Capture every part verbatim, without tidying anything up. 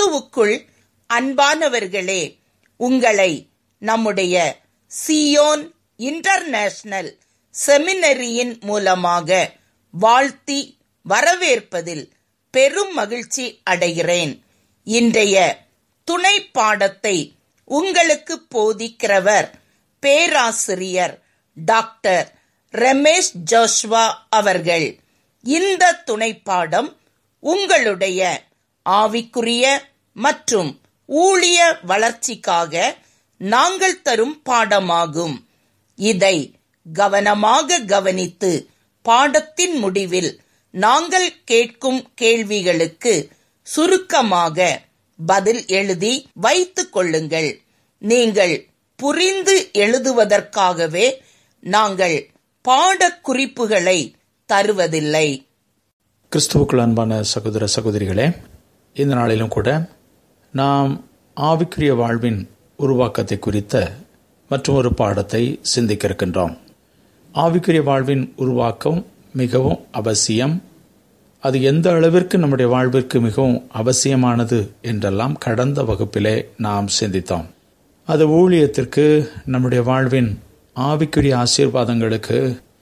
கிறிஸ்துவுக்குள் அன்பானவர்களே, உங்களை நம்முடைய சியோன் இன்டர்நேஷனல் செமினரியின் மூலமாக வாழ்த்தி வரவேற்பதில் பெரும் மகிழ்ச்சி அடைகிறேன். இன்றைய துணை பாடத்தை உங்களுக்கு போதிக்கிறவர் பேராசிரியர் டாக்டர் ரமேஷ் ஜோஷ்வா அவர்கள். இந்த துணை பாடம் உங்களுடைய ஆவிக்குரிய மற்றும் ஊழிய வளர்ச்சிக்காக நாங்கள் தரும் பாடமாகும். இதை கவனமாக கவனித்து பாடத்தின் முடிவில் நாங்கள் கேட்கும் கேள்விகளுக்கு சுருக்கமாக பதில் எழுதி வைத்துக் கொள்ளுங்கள். நீங்கள் புரிந்து எழுதுவதற்காகவே நாங்கள் பாடக்குறிப்புகளை தருவதில்லை. கிறிஸ்துவுக்குள் அன்பான சகோதர சகோதரிகளே, இந்த நாளிலும் கூட நாம் ஆவிக்குரிய வாழ்வின் உருவாக்கத்தை குறித்த மற்றும் ஒரு பாடத்தை சிந்திக்க இருக்கின்றோம். ஆவிக்குரிய வாழ்வின் உருவாக்கம் மிகவும் அவசியம். அது எந்த அளவிற்கு நம்முடைய வாழ்விற்கு மிகவும் அவசியமானது என்றெல்லாம் கடந்த வகுப்பிலே நாம் சிந்தித்தோம். அது ஊழியத்திற்கு, நம்முடைய வாழ்வின் ஆவிக்குரிய ஆசீர்வாதங்களுக்கு,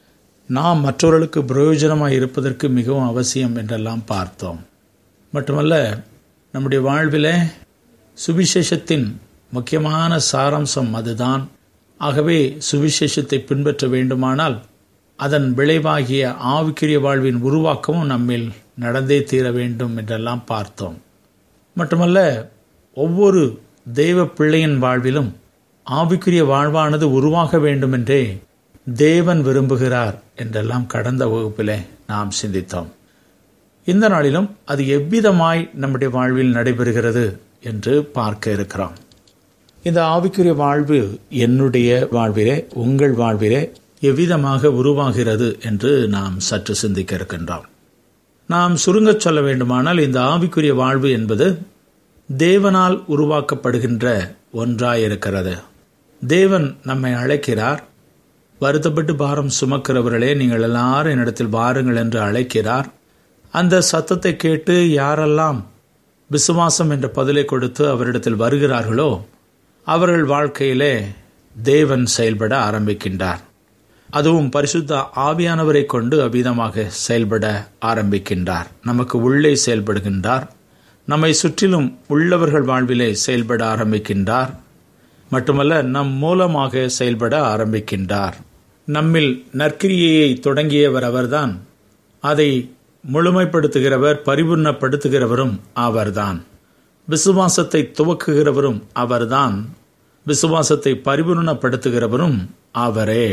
நாம் மற்றவர்களுக்கு பிரயோஜனமாக இருப்பதற்கு மிகவும் அவசியம் என்றெல்லாம் பார்த்தோம். மட்டுமல்ல, நம்முடைய வாழ்விலே சுவிசேஷத்தின் முக்கியமான சாராம்சம் அதுதான். ஆகவே சுவிசேஷத்தை பின்பற்ற வேண்டுமானால் அதன் விளைவாகிய ஆவிக்குரிய வாழ்வின் உருவாக்கமும் நம்மில் நடந்தே தீர வேண்டும் என்றெல்லாம் பார்த்தோம். மட்டுமல்ல, ஒவ்வொரு தெய்வ பிள்ளையின் வாழ்விலும் ஆவிக்குரிய வாழ்வானது உருவாக வேண்டும் என்றே தேவன் விரும்புகிறார் என்றெல்லாம் கடந்த வகுப்பிலே நாம் சிந்தித்தோம். இந்த நாளிலும் அது எவ்விதமாய் நம்முடைய வாழ்வில் நடைபெறுகிறது என்று பார்க்க இருக்கிறோம். இந்த ஆவிக்குரிய வாழ்வு என்னுடைய வாழ்விலே, உங்கள் வாழ்விலே எவ்விதமாக உருவாகிறது என்று நாம் சற்று சிந்திக்க இருக்கின்றோம். நாம் சுருங்கச் சொல்ல வேண்டுமானால், இந்த ஆவிக்குரிய வாழ்வு என்பது தேவனால் உருவாக்கப்படுகின்ற ஒன்றாயிருக்கிறது. தேவன் நம்மை அழைக்கிறார். வருத்தப்பட்டு பாரம் சுமக்கிறவர்களே, நீங்கள் எல்லாரும் என்னிடத்தில் வாருங்கள் என்று அழைக்கிறார். அந்த சத்தத்தை கேட்டு யாரெல்லாம் விசுவாசம் என்ற பதிலை கொடுத்து அவரிடத்தில் வருகிறார்களோ அவர்கள் வாழ்க்கையிலே தேவன் செயல்பட ஆரம்பிக்கின்றார். அதுவும் பரிசுத்த ஆவியானவரை கொண்டு அவ்விதமாக செயல்பட ஆரம்பிக்கின்றார். நமக்கு உள்ளே செயல்படுகின்றார். நம்மை சுற்றிலும் உள்ளவர்கள் வாழ்விலே செயல்பட ஆரம்பிக்கின்றார். மட்டுமல்ல, நம் மூலமாக செயல்பட ஆரம்பிக்கின்றார். நம்மில் நற்கிரியையை தொடங்கியவர் அவர்தான். அதை முழுமைப்படுத்துகிறவர், பரிபூர்ணப்படுத்துகிறவரும் அவர்தான். விசுவாசத்தை துவக்குகிறவரும் அவர்தான். விசுவாசத்தை பரிபூர்ணப்படுத்துகிறவரும் அவரே.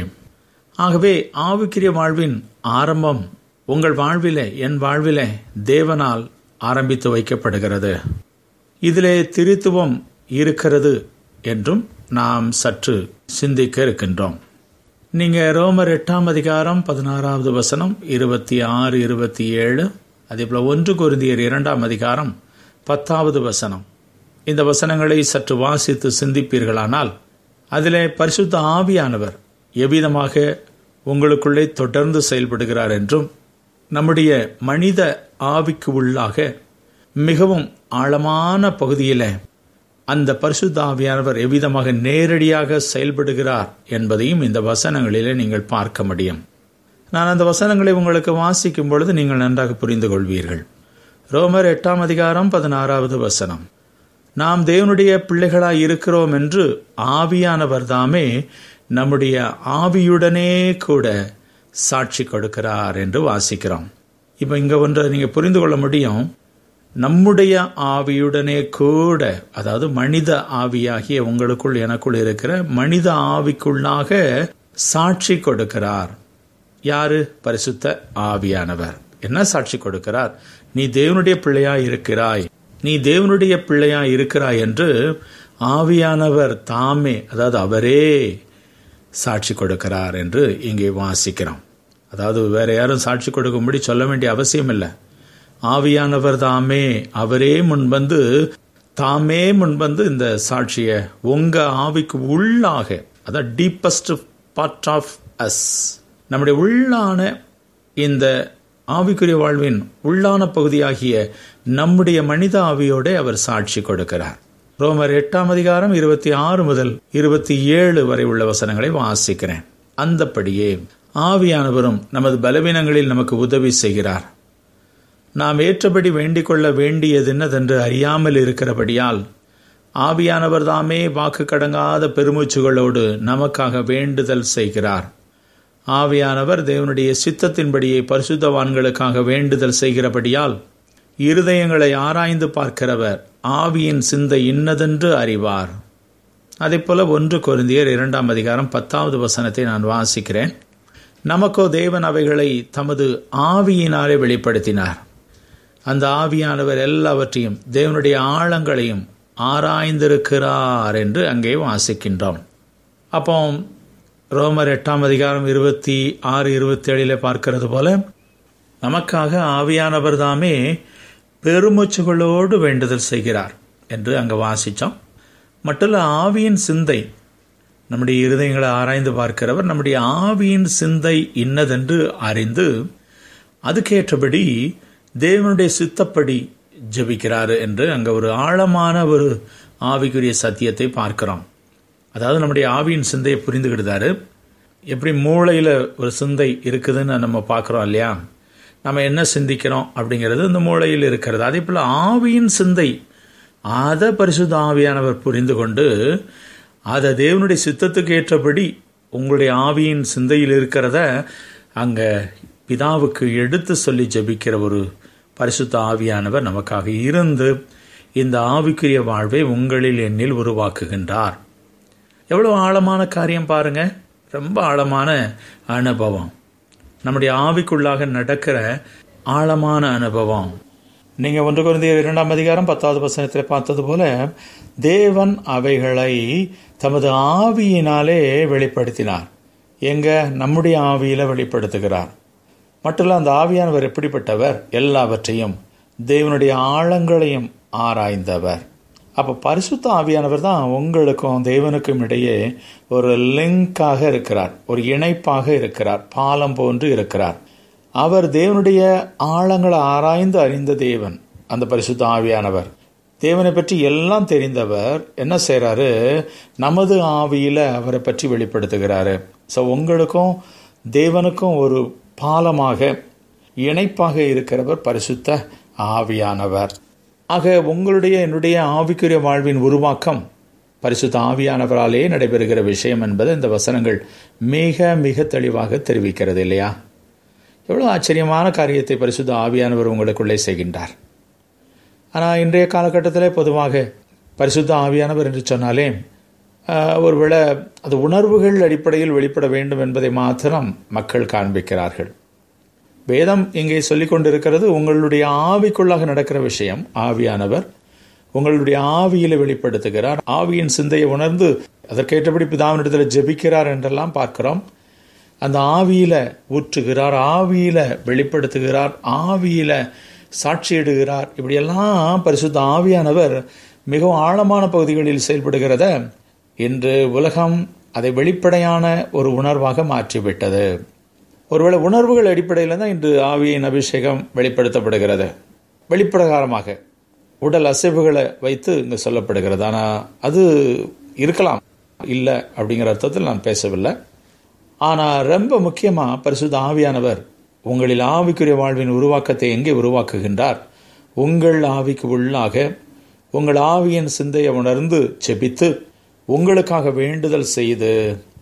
ஆகவே ஆவிக்குரிய வாழ்வின் ஆரம்பம் உங்கள் வாழ்விலே, என் வாழ்விலே தேவனால் ஆரம்பித்து வைக்கப்படுகிறது. இதிலே திருத்துவம் இருக்கிறது என்றும் நாம் சற்று சிந்திக்க இருக்கின்றோம். நீங்க ரோமர் எட்டாம் அதிகாரம் பதினாறாவது வசனம், இருபத்தி ஆறு இருபத்தி ஏழு, அதே போல ஒன்று கொரிந்தியர் இரண்டாம் அதிகாரம் பத்தாவது வசனம், இந்த வசனங்களை சற்று வாசித்து சிந்திப்பீர்களானால் அதிலே பரிசுத்த ஆவியானவர் எவ்விதமாக உங்களுக்குள்ளே தொடர்ந்து செயல்படுகிறார் என்றும், நம்முடைய மனித ஆவிக்கு உள்ளாக மிகவும் ஆழமான பகுதியில அந்த பரிசுத்த ஆவியானவர் எவ்விதமாக நேரடியாக செயல்படுகிறார் என்பதையும் இந்த வசனங்களிலே நீங்கள் பார்க்க முடியும். நான் அந்த வசனங்களை உங்களுக்கு வாசிக்கும் பொழுது நீங்கள் நன்றாக புரிந்து கொள்வீர்கள். ரோமர் எட்டாம் அதிகாரம் பதினாறாவது வசனம், நாம் தேவனுடைய பிள்ளைகளாய் இருக்கிறோம் என்று ஆவியானவர் தாமே நம்முடைய ஆவியுடனே கூட சாட்சி கொடுக்கிறார் என்று வாசிக்கிறோம். இப்போ இங்க ஒன்றை நீங்க புரிந்து கொள்ள முடியும். நம்முடைய ஆவியுடனே கூட, அதாவது மனித ஆவியாகிய உங்களுக்குள் எனக்குள் இருக்கிற மனித ஆவிக்குள்ளாக சாட்சி கொடுக்கிறார். யாரு? பரிசுத்த ஆவியானவர். என்ன சாட்சி கொடுக்கிறார்? நீ தேவனுடைய பிள்ளையாய் இருக்கிறாய், நீ தேவனுடைய பிள்ளையாய் இருக்கிறாய் என்று ஆவியானவர் தாமே, அதாவது அவரே சாட்சி கொடுக்கிறார் என்று இங்கே வாசிக்கிறோம். அதாவது வேற யாரும் சாட்சி கொடுக்கும்படி சொல்ல வேண்டிய அவசியம் இல்லை. ஆவியானவர் தாமே, அவரே முன்வந்து தாமே முன்வந்து இந்த சாட்சியை உங்க ஆவிக்கு உள்ளாக, அதான் டீப்பஸ்ட் பார்ட் ஆஃப் அஸ், நம்முடைய உள்ளான இந்த ஆவிக்குரிய வாழ்வின் உள்ளான பகுதியாகிய நம்முடைய மனித ஆவியோட அவர் சாட்சி கொடுக்கிறார். ரோமர் எட்டாம் அதிகாரம் இருபத்தி ஆறு முதல் இருபத்தி ஏழு வரை உள்ள வசனங்களை வாசிக்கிறேன். அந்தப்படியே ஆவியானவரும் நமது பலவீனங்களில் நமக்கு உதவி செய்கிறார். நாம் ஏற்றபடி வேண்டிக் கொள்ள வேண்டியதென்னதென்று அறியாமல் இருக்கிறபடியால் ஆவியானவர் தாமே வாக்கு கடங்காத பெருமூச்சுகளோடு நமக்காக வேண்டுதல் செய்கிறார். ஆவியானவர் தேவனுடைய சித்தத்தின்படியே பரிசுத்தவான்களுக்காக வேண்டுதல் செய்கிறபடியால் இருதயங்களை ஆராய்ந்து பார்க்கிறவர் ஆவியின் சிந்தை இன்னதென்று அறிவார். அதேபோல ஒன்று கொரிந்தியர் இரண்டாம் அதிகாரம் பத்தாவது வசனத்தை நான் வாசிக்கிறேன். நமக்கோ தேவன் அவைகளை தமது ஆவியினாலே வெளிப்படுத்தினார். அந்த ஆவியானவர் எல்லாவற்றையும் தேவனுடைய ஆழங்களையும் ஆராய்ந்திருக்கிறார் என்று அங்கே வாசிக்கின்றோம். அப்போ ரோமர் எட்டாம் அதிகாரம் இருபத்தி ஆறு இருபத்தி ஏழில் பார்க்கிறது போல நமக்காக ஆவியானவர் தாமே பெருமூச்சுகளோடு வேண்டுதல் செய்கிறார் என்று அங்கே வாசித்தோம். மட்டும் ஆவியின் சிந்தை, நம்முடைய இருதயங்களை ஆராய்ந்து பார்க்கிறவர் நம்முடைய ஆவியின் சிந்தை இன்னதென்று அறிந்து அதுக்கேற்றபடி தேவனுடைய சித்தப்படி ஜெபிக்கிறாரு என்று அங்கே ஒரு ஆழமான ஒரு ஆவிக்குரிய சத்தியத்தை பார்க்கிறோம். அதாவது நம்முடைய ஆவியின் சிந்தையை புரிந்துக்கிட்டாரு. எப்படி மூளையில் ஒரு சிந்தை இருக்குதுன்னு நம்ம பார்க்குறோம் இல்லையா, நம்ம என்ன சிந்திக்கிறோம் அப்படிங்கிறது இந்த மூளையில் இருக்கிறது. அதே போல் ஆவியின் சிந்தை அதை பரிசுத்த ஆவியானவர் புரிந்து கொண்டு அதை தேவனுடைய சித்தத்துக்கு ஏற்றபடி உங்களுடைய ஆவியின் சிந்தையில் இருக்கிறத அங்கே பிதாவுக்கு எடுத்து சொல்லி ஜெபிக்கிற ஒரு பரிசுத்த ஆவியானவர் நமக்காக இருந்து இந்த ஆவிக்குரிய வாழ்வை உங்களில் என்னில் உருவாக்குகின்றார். எவ்வளோ ஆழமான காரியம் பாருங்க, ரொம்ப ஆழமான அனுபவம், நம்முடைய ஆவிக்குள்ளாக நடக்கிற ஆழமான அனுபவம். நீங்கள் ஒன்று கொரிந்தியர் இரண்டாம் அதிகாரம் பத்தாவது வசனத்தில் பார்த்தது போல தேவன் அவைகளை தமது ஆவியினாலே வெளிப்படுத்தினார். எங்க? நம்முடைய ஆவியில வெளிப்படுத்துகிறார். மட்டும் அந்த ஆவியானவர் எப்படிப்பட்டவர்? எல்லாவற்றையும் தேவனுடைய ஆழங்களையும் ஆராய்ந்தவர். அப்போ பரிசுத்த ஆவியானவர் தான் உங்களுக்கும் தேவனுக்கும் இடையே ஒரு லிங்காக இருக்கிறார், ஒரு இணைப்பாக இருக்கிறார், பாலம் போன்று இருக்கிறார். அவர் தேவனுடைய ஆழங்களை ஆராய்ந்து அறிந்த தேவன். அந்த பரிசுத்த ஆவியானவர் தேவனை பற்றி எல்லாம் தெரிந்தவர். என்ன செய்கிறாரு? நமது ஆவியில் அவரை பற்றி வெளிப்படுத்துகிறாரு. ஸோ உங்களுக்கும் தேவனுக்கும் ஒரு பாலமாக இணைப்பாக இருக்கிறவர் பரிசுத்த ஆவியானவர். ஆக உங்களுடைய என்னுடைய ஆவிக்குரிய வாழ்வின் உருவாக்கம் பரிசுத்த ஆவியானவராலே நடைபெறுகிற விஷயம் என்பது இந்த வசனங்கள் மிக மிக தெளிவாக தெரிவிக்கிறது இல்லையா? எவ்வளோ ஆச்சரியமான காரியத்தை பரிசுத்த ஆவியானவர் உங்களுக்குள்ளே செய்கின்றார். ஆனால் இன்றைய காலகட்டத்தில் பொதுவாக பரிசுத்த ஆவியானவர் என்று சொன்னாலே ஒருவேளை அது உணர்வுகள் அடிப்படையில் வெளிப்பட வேண்டும் என்பதை மாத்திரம் மக்கள் காண்பிக்கிறார்கள். வேதம் இங்கே சொல்லிக் கொண்டிருக்கிறது உங்களுடைய ஆவிக்குள்ளாக நடக்கிற விஷயம். ஆவியானவர் உங்களுடைய ஆவியில வெளிப்படுத்துகிறார். ஆவியின் சிந்தையை உணர்ந்து அதற்கேற்றபடி பிதாவினிடத்தில் ஜெபிக்கிறார் என்றெல்லாம் பார்க்கிறோம். அந்த ஆவியில ஊற்றுகிறார், ஆவியில வெளிப்படுத்துகிறார், ஆவியில சாட்சியிடுகிறார். இப்படியெல்லாம் பரிசுத்த ஆவியானவர் மிகவும் ஆழமான பகுதிகளில் செயல்படுகிறத இன்று உலகம் அதை வெளிப்படையான ஒரு உணர்வாக மாற்றிவிட்டது. ஒருவேளை உணர்வுகள் அடிப்படையில் தான் இன்று ஆவியின் அபிஷேகம் வெளிப்படுத்தப்படுகிறது. வெளிப்பிரகாரமாக உடல் அசைவுகளை வைத்து இங்கு சொல்லப்படுகிறது. ஆனால் அது இருக்கலாம், இல்லை அப்படிங்கிற அர்த்தத்தில் நான் பேசவில்லை. ஆனால் ரொம்ப முக்கியமாக பரிசுத்த ஆவியானவர் உங்களில் ஆவிக்குரிய வாழ்வின் உருவாக்கத்தை எங்கே உருவாக்குகின்றார்? உங்கள் ஆவிக்கு உள்ளாக உங்கள் ஆவியின் சிந்தையை உணர்ந்து செபித்து உங்களுக்காக வேண்டுதல் செய்து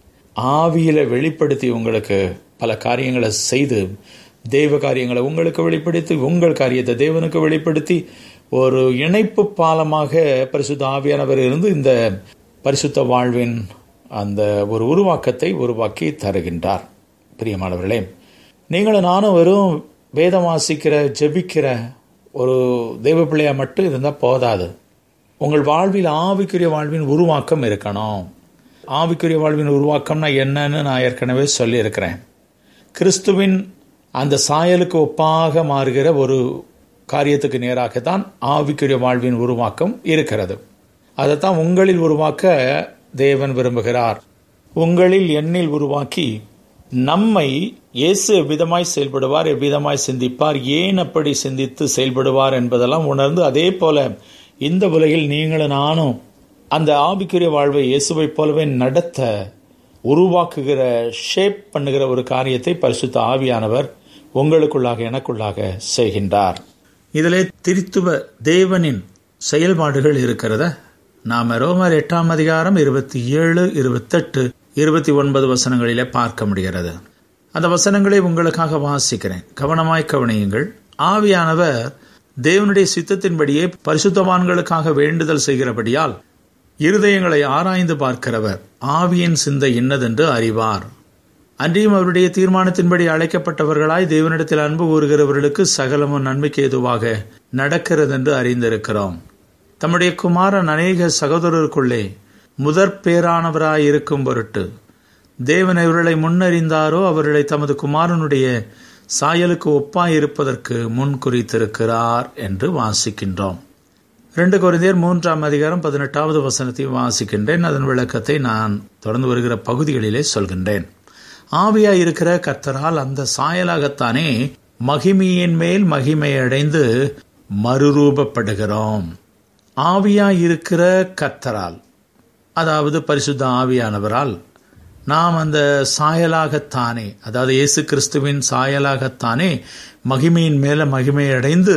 ஆவியில வெளிப்படுத்தி உங்களுக்கு பல காரியங்களை செய்து தெய்வ காரியங்களை உங்களுக்கு வெளிப்படுத்தி உங்கள் காரியத்தை தேவனுக்கு வெளிப்படுத்தி ஒரு இணைப்பு பாலமாக பரிசுத்த ஆவியானவர் இருந்து இந்த பரிசுத்த வாழ்வின் அந்த ஒரு உருவாக்கத்தை உருவாக்கி தருகின்றார். பிரியமானவர்களே, நீங்களும் நானும் வெறும் வேதம் வாசிக்கிற ஜெபிக்கிற ஒரு தெய்வ பிள்ளையா மட்டும் இருந்தால் போதாது. உங்கள் வாழ்வில் ஆவிக்குரிய வாழ்வின் உருவாக்கம் இருக்கணும். ஆவிக்குரிய வாழ்வின் உருவாக்கம்னா என்னன்னு நான் ஏற்கனவே சொல்லியிருக்கிறேன். கிறிஸ்துவின் அந்த சாயலுக்கு ஒப்பாக மாறுகிற ஒரு காரியத்துக்கு நேராகத்தான் ஆவிக்குரிய வாழ்வின் உருவாக்கம் இருக்கிறது. அதைத்தான் உங்களில் உருவாக்க தேவன் விரும்புகிறார். உங்களில் என்னில் உருவாக்கி நம்மை இயேசு எவ்விதமாய் செயல்படுவார், எவ்விதமாய் சிந்திப்பார், ஏன் அப்படி சிந்தித்து செயல்படுவார் என்பதெல்லாம் உணர்ந்து, அதே போல இந்த உலகில் நீங்களும் நானும் அந்த ஆவிக்குரிய வாழ்வை இயேசுவை போலவே நடத்த உருவாக்குகிற, ஷேப் பண்ணுகிற ஒரு காரியத்தை பரிசுத்த ஆவியானவர் உங்களுக்குள்ளாக எனக்குள்ளாக செய்கின்றார். இதிலே திரித்துவ தேவனின் செயல்பாடுகள் இருக்கிறத நாம ரோமர் எட்டாம் அதிகாரம் இருபத்தி ஏழு இருபத்தெட்டு இருபத்தி ஒன்பது வசனங்களிலே பார்க்க முடிகிறது. அந்த வசனங்களை உங்களுக்காக வாசிக்கிறேன், கவனமாய் கவனியுங்கள். ஆவியானவர் தேவனுடைய சித்தத்தின்படியே பரிசுத்தவான்களுக்காக வேண்டுதல் செய்கிறபடியால் இருதயங்களை ஆராய்ந்து பார்க்கிறவர் ஆவியின் சிந்தை இன்னதென்று அறிவார். அன்றியும் அவருடைய தீர்மானத்தின்படி அழைக்கப்பட்டவர்களாய் தேவனிடத்தில் அன்பு கூறுகிறவர்களுக்கு சகலமும் நன்மைக்கு ஏதுவாக நடக்கிறதென்று அறிந்திருக்கிறோம். தம்முடைய குமாரன் அநேக சகோதரருக்குள்ளே முதற் பேரானவராயிருக்கும் பொருட்டு தேவன் அவர்களை முன்னறிந்தாரோ அவர்களை தமது குமாரனுடைய சாயலுக்கு ஒப்பாயிருப்பதற்கு முன் குறித்திருக்கிறார் என்று வாசிக்கின்றோம். இரண்டு கொரிந்தியர் மூன்றாம் அதிகாரம் பதினெட்டாவது வசனத்தை வாசிக்கின்றேன். அதன் விளக்கத்தை நான் தொடர்ந்து வருகிற பகுதிகளிலே சொல்கின்றேன். ஆவியாய் இருக்கிற கர்த்தரால் அந்த சாயலாகத்தானே மகிமையின் மேல் மகிமை அடைந்து மறுரூபப்படுகிறோம். ஆவியாய் இருக்கிற கர்த்தரால், அதாவது பரிசுத்த ஆவியானவரால் நாம் அந்த சாயலாகத்தானே, அதாவது இயேசு கிறிஸ்துவின் சாயலாகத்தானே மகிமையின் மேல மகிமை அடைந்து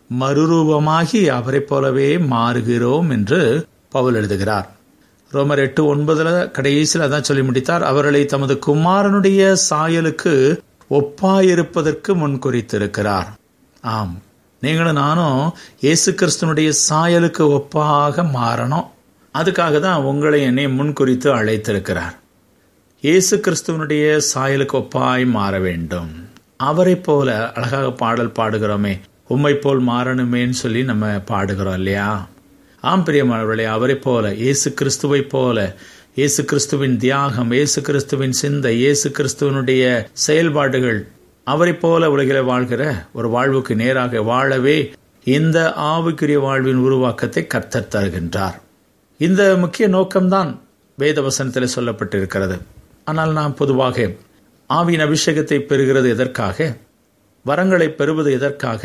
மறுரூபமாகி அவரை போலவே மாறுகிறோம் என்று பவுல் எழுதுகிறார். ரோமர் எட்டு ஒன்பதுல கடைசியில் அதான் சொல்லி முடித்தார். அவர்களை தமது குமாரனுடைய சாயலுக்கு ஒப்பாயிருப்பதற்கு முன் குறித்திருக்கிறார். ஆம், நீங்களும் நானும் இயேசு கிறிஸ்துவனுடைய சாயலுக்கு ஒப்பாக மாறணும். அதுக்காக தான் உங்களை என்னை முன் குறித்து அழைத்திருக்கிறார். இயேசு கிறிஸ்துவனுடைய சாயலுக்கு ஒப்பாய் மாற வேண்டும். அவரை போல அழகாக பாடல் பாடுகிறோமே, உம்மை போல் மாறணுமேன்னு சொல்லி நம்ம பாடுகிறோம் இல்லையா? ஆம் பிரியமானவர்களே, அவரை போல, இயேசு கிறிஸ்துவை போல, இயேசு கிறிஸ்துவின் தியாகம், இயேசு கிறிஸ்துவின் சிந்தை, இயேசு கிறிஸ்துவனுடைய செயல்பாடுகள், அவரை போல உலகில வாழ்கிற ஒரு வாழ்வுக்கு நேராக வாழவே இந்த ஆவிக்குரிய வாழ்வின் உருவாக்கத்தை கர்த்தர் தருகின்றார். இந்த முக்கிய நோக்கம்தான் வேத வசனத்தில் சொல்லப்பட்டிருக்கிறது. ஆனால் நாம் பொதுவாக ஆவியின் அபிஷேகத்தை பெறுகிறது எதற்காக? வரங்களை பெறுவது எதற்காக?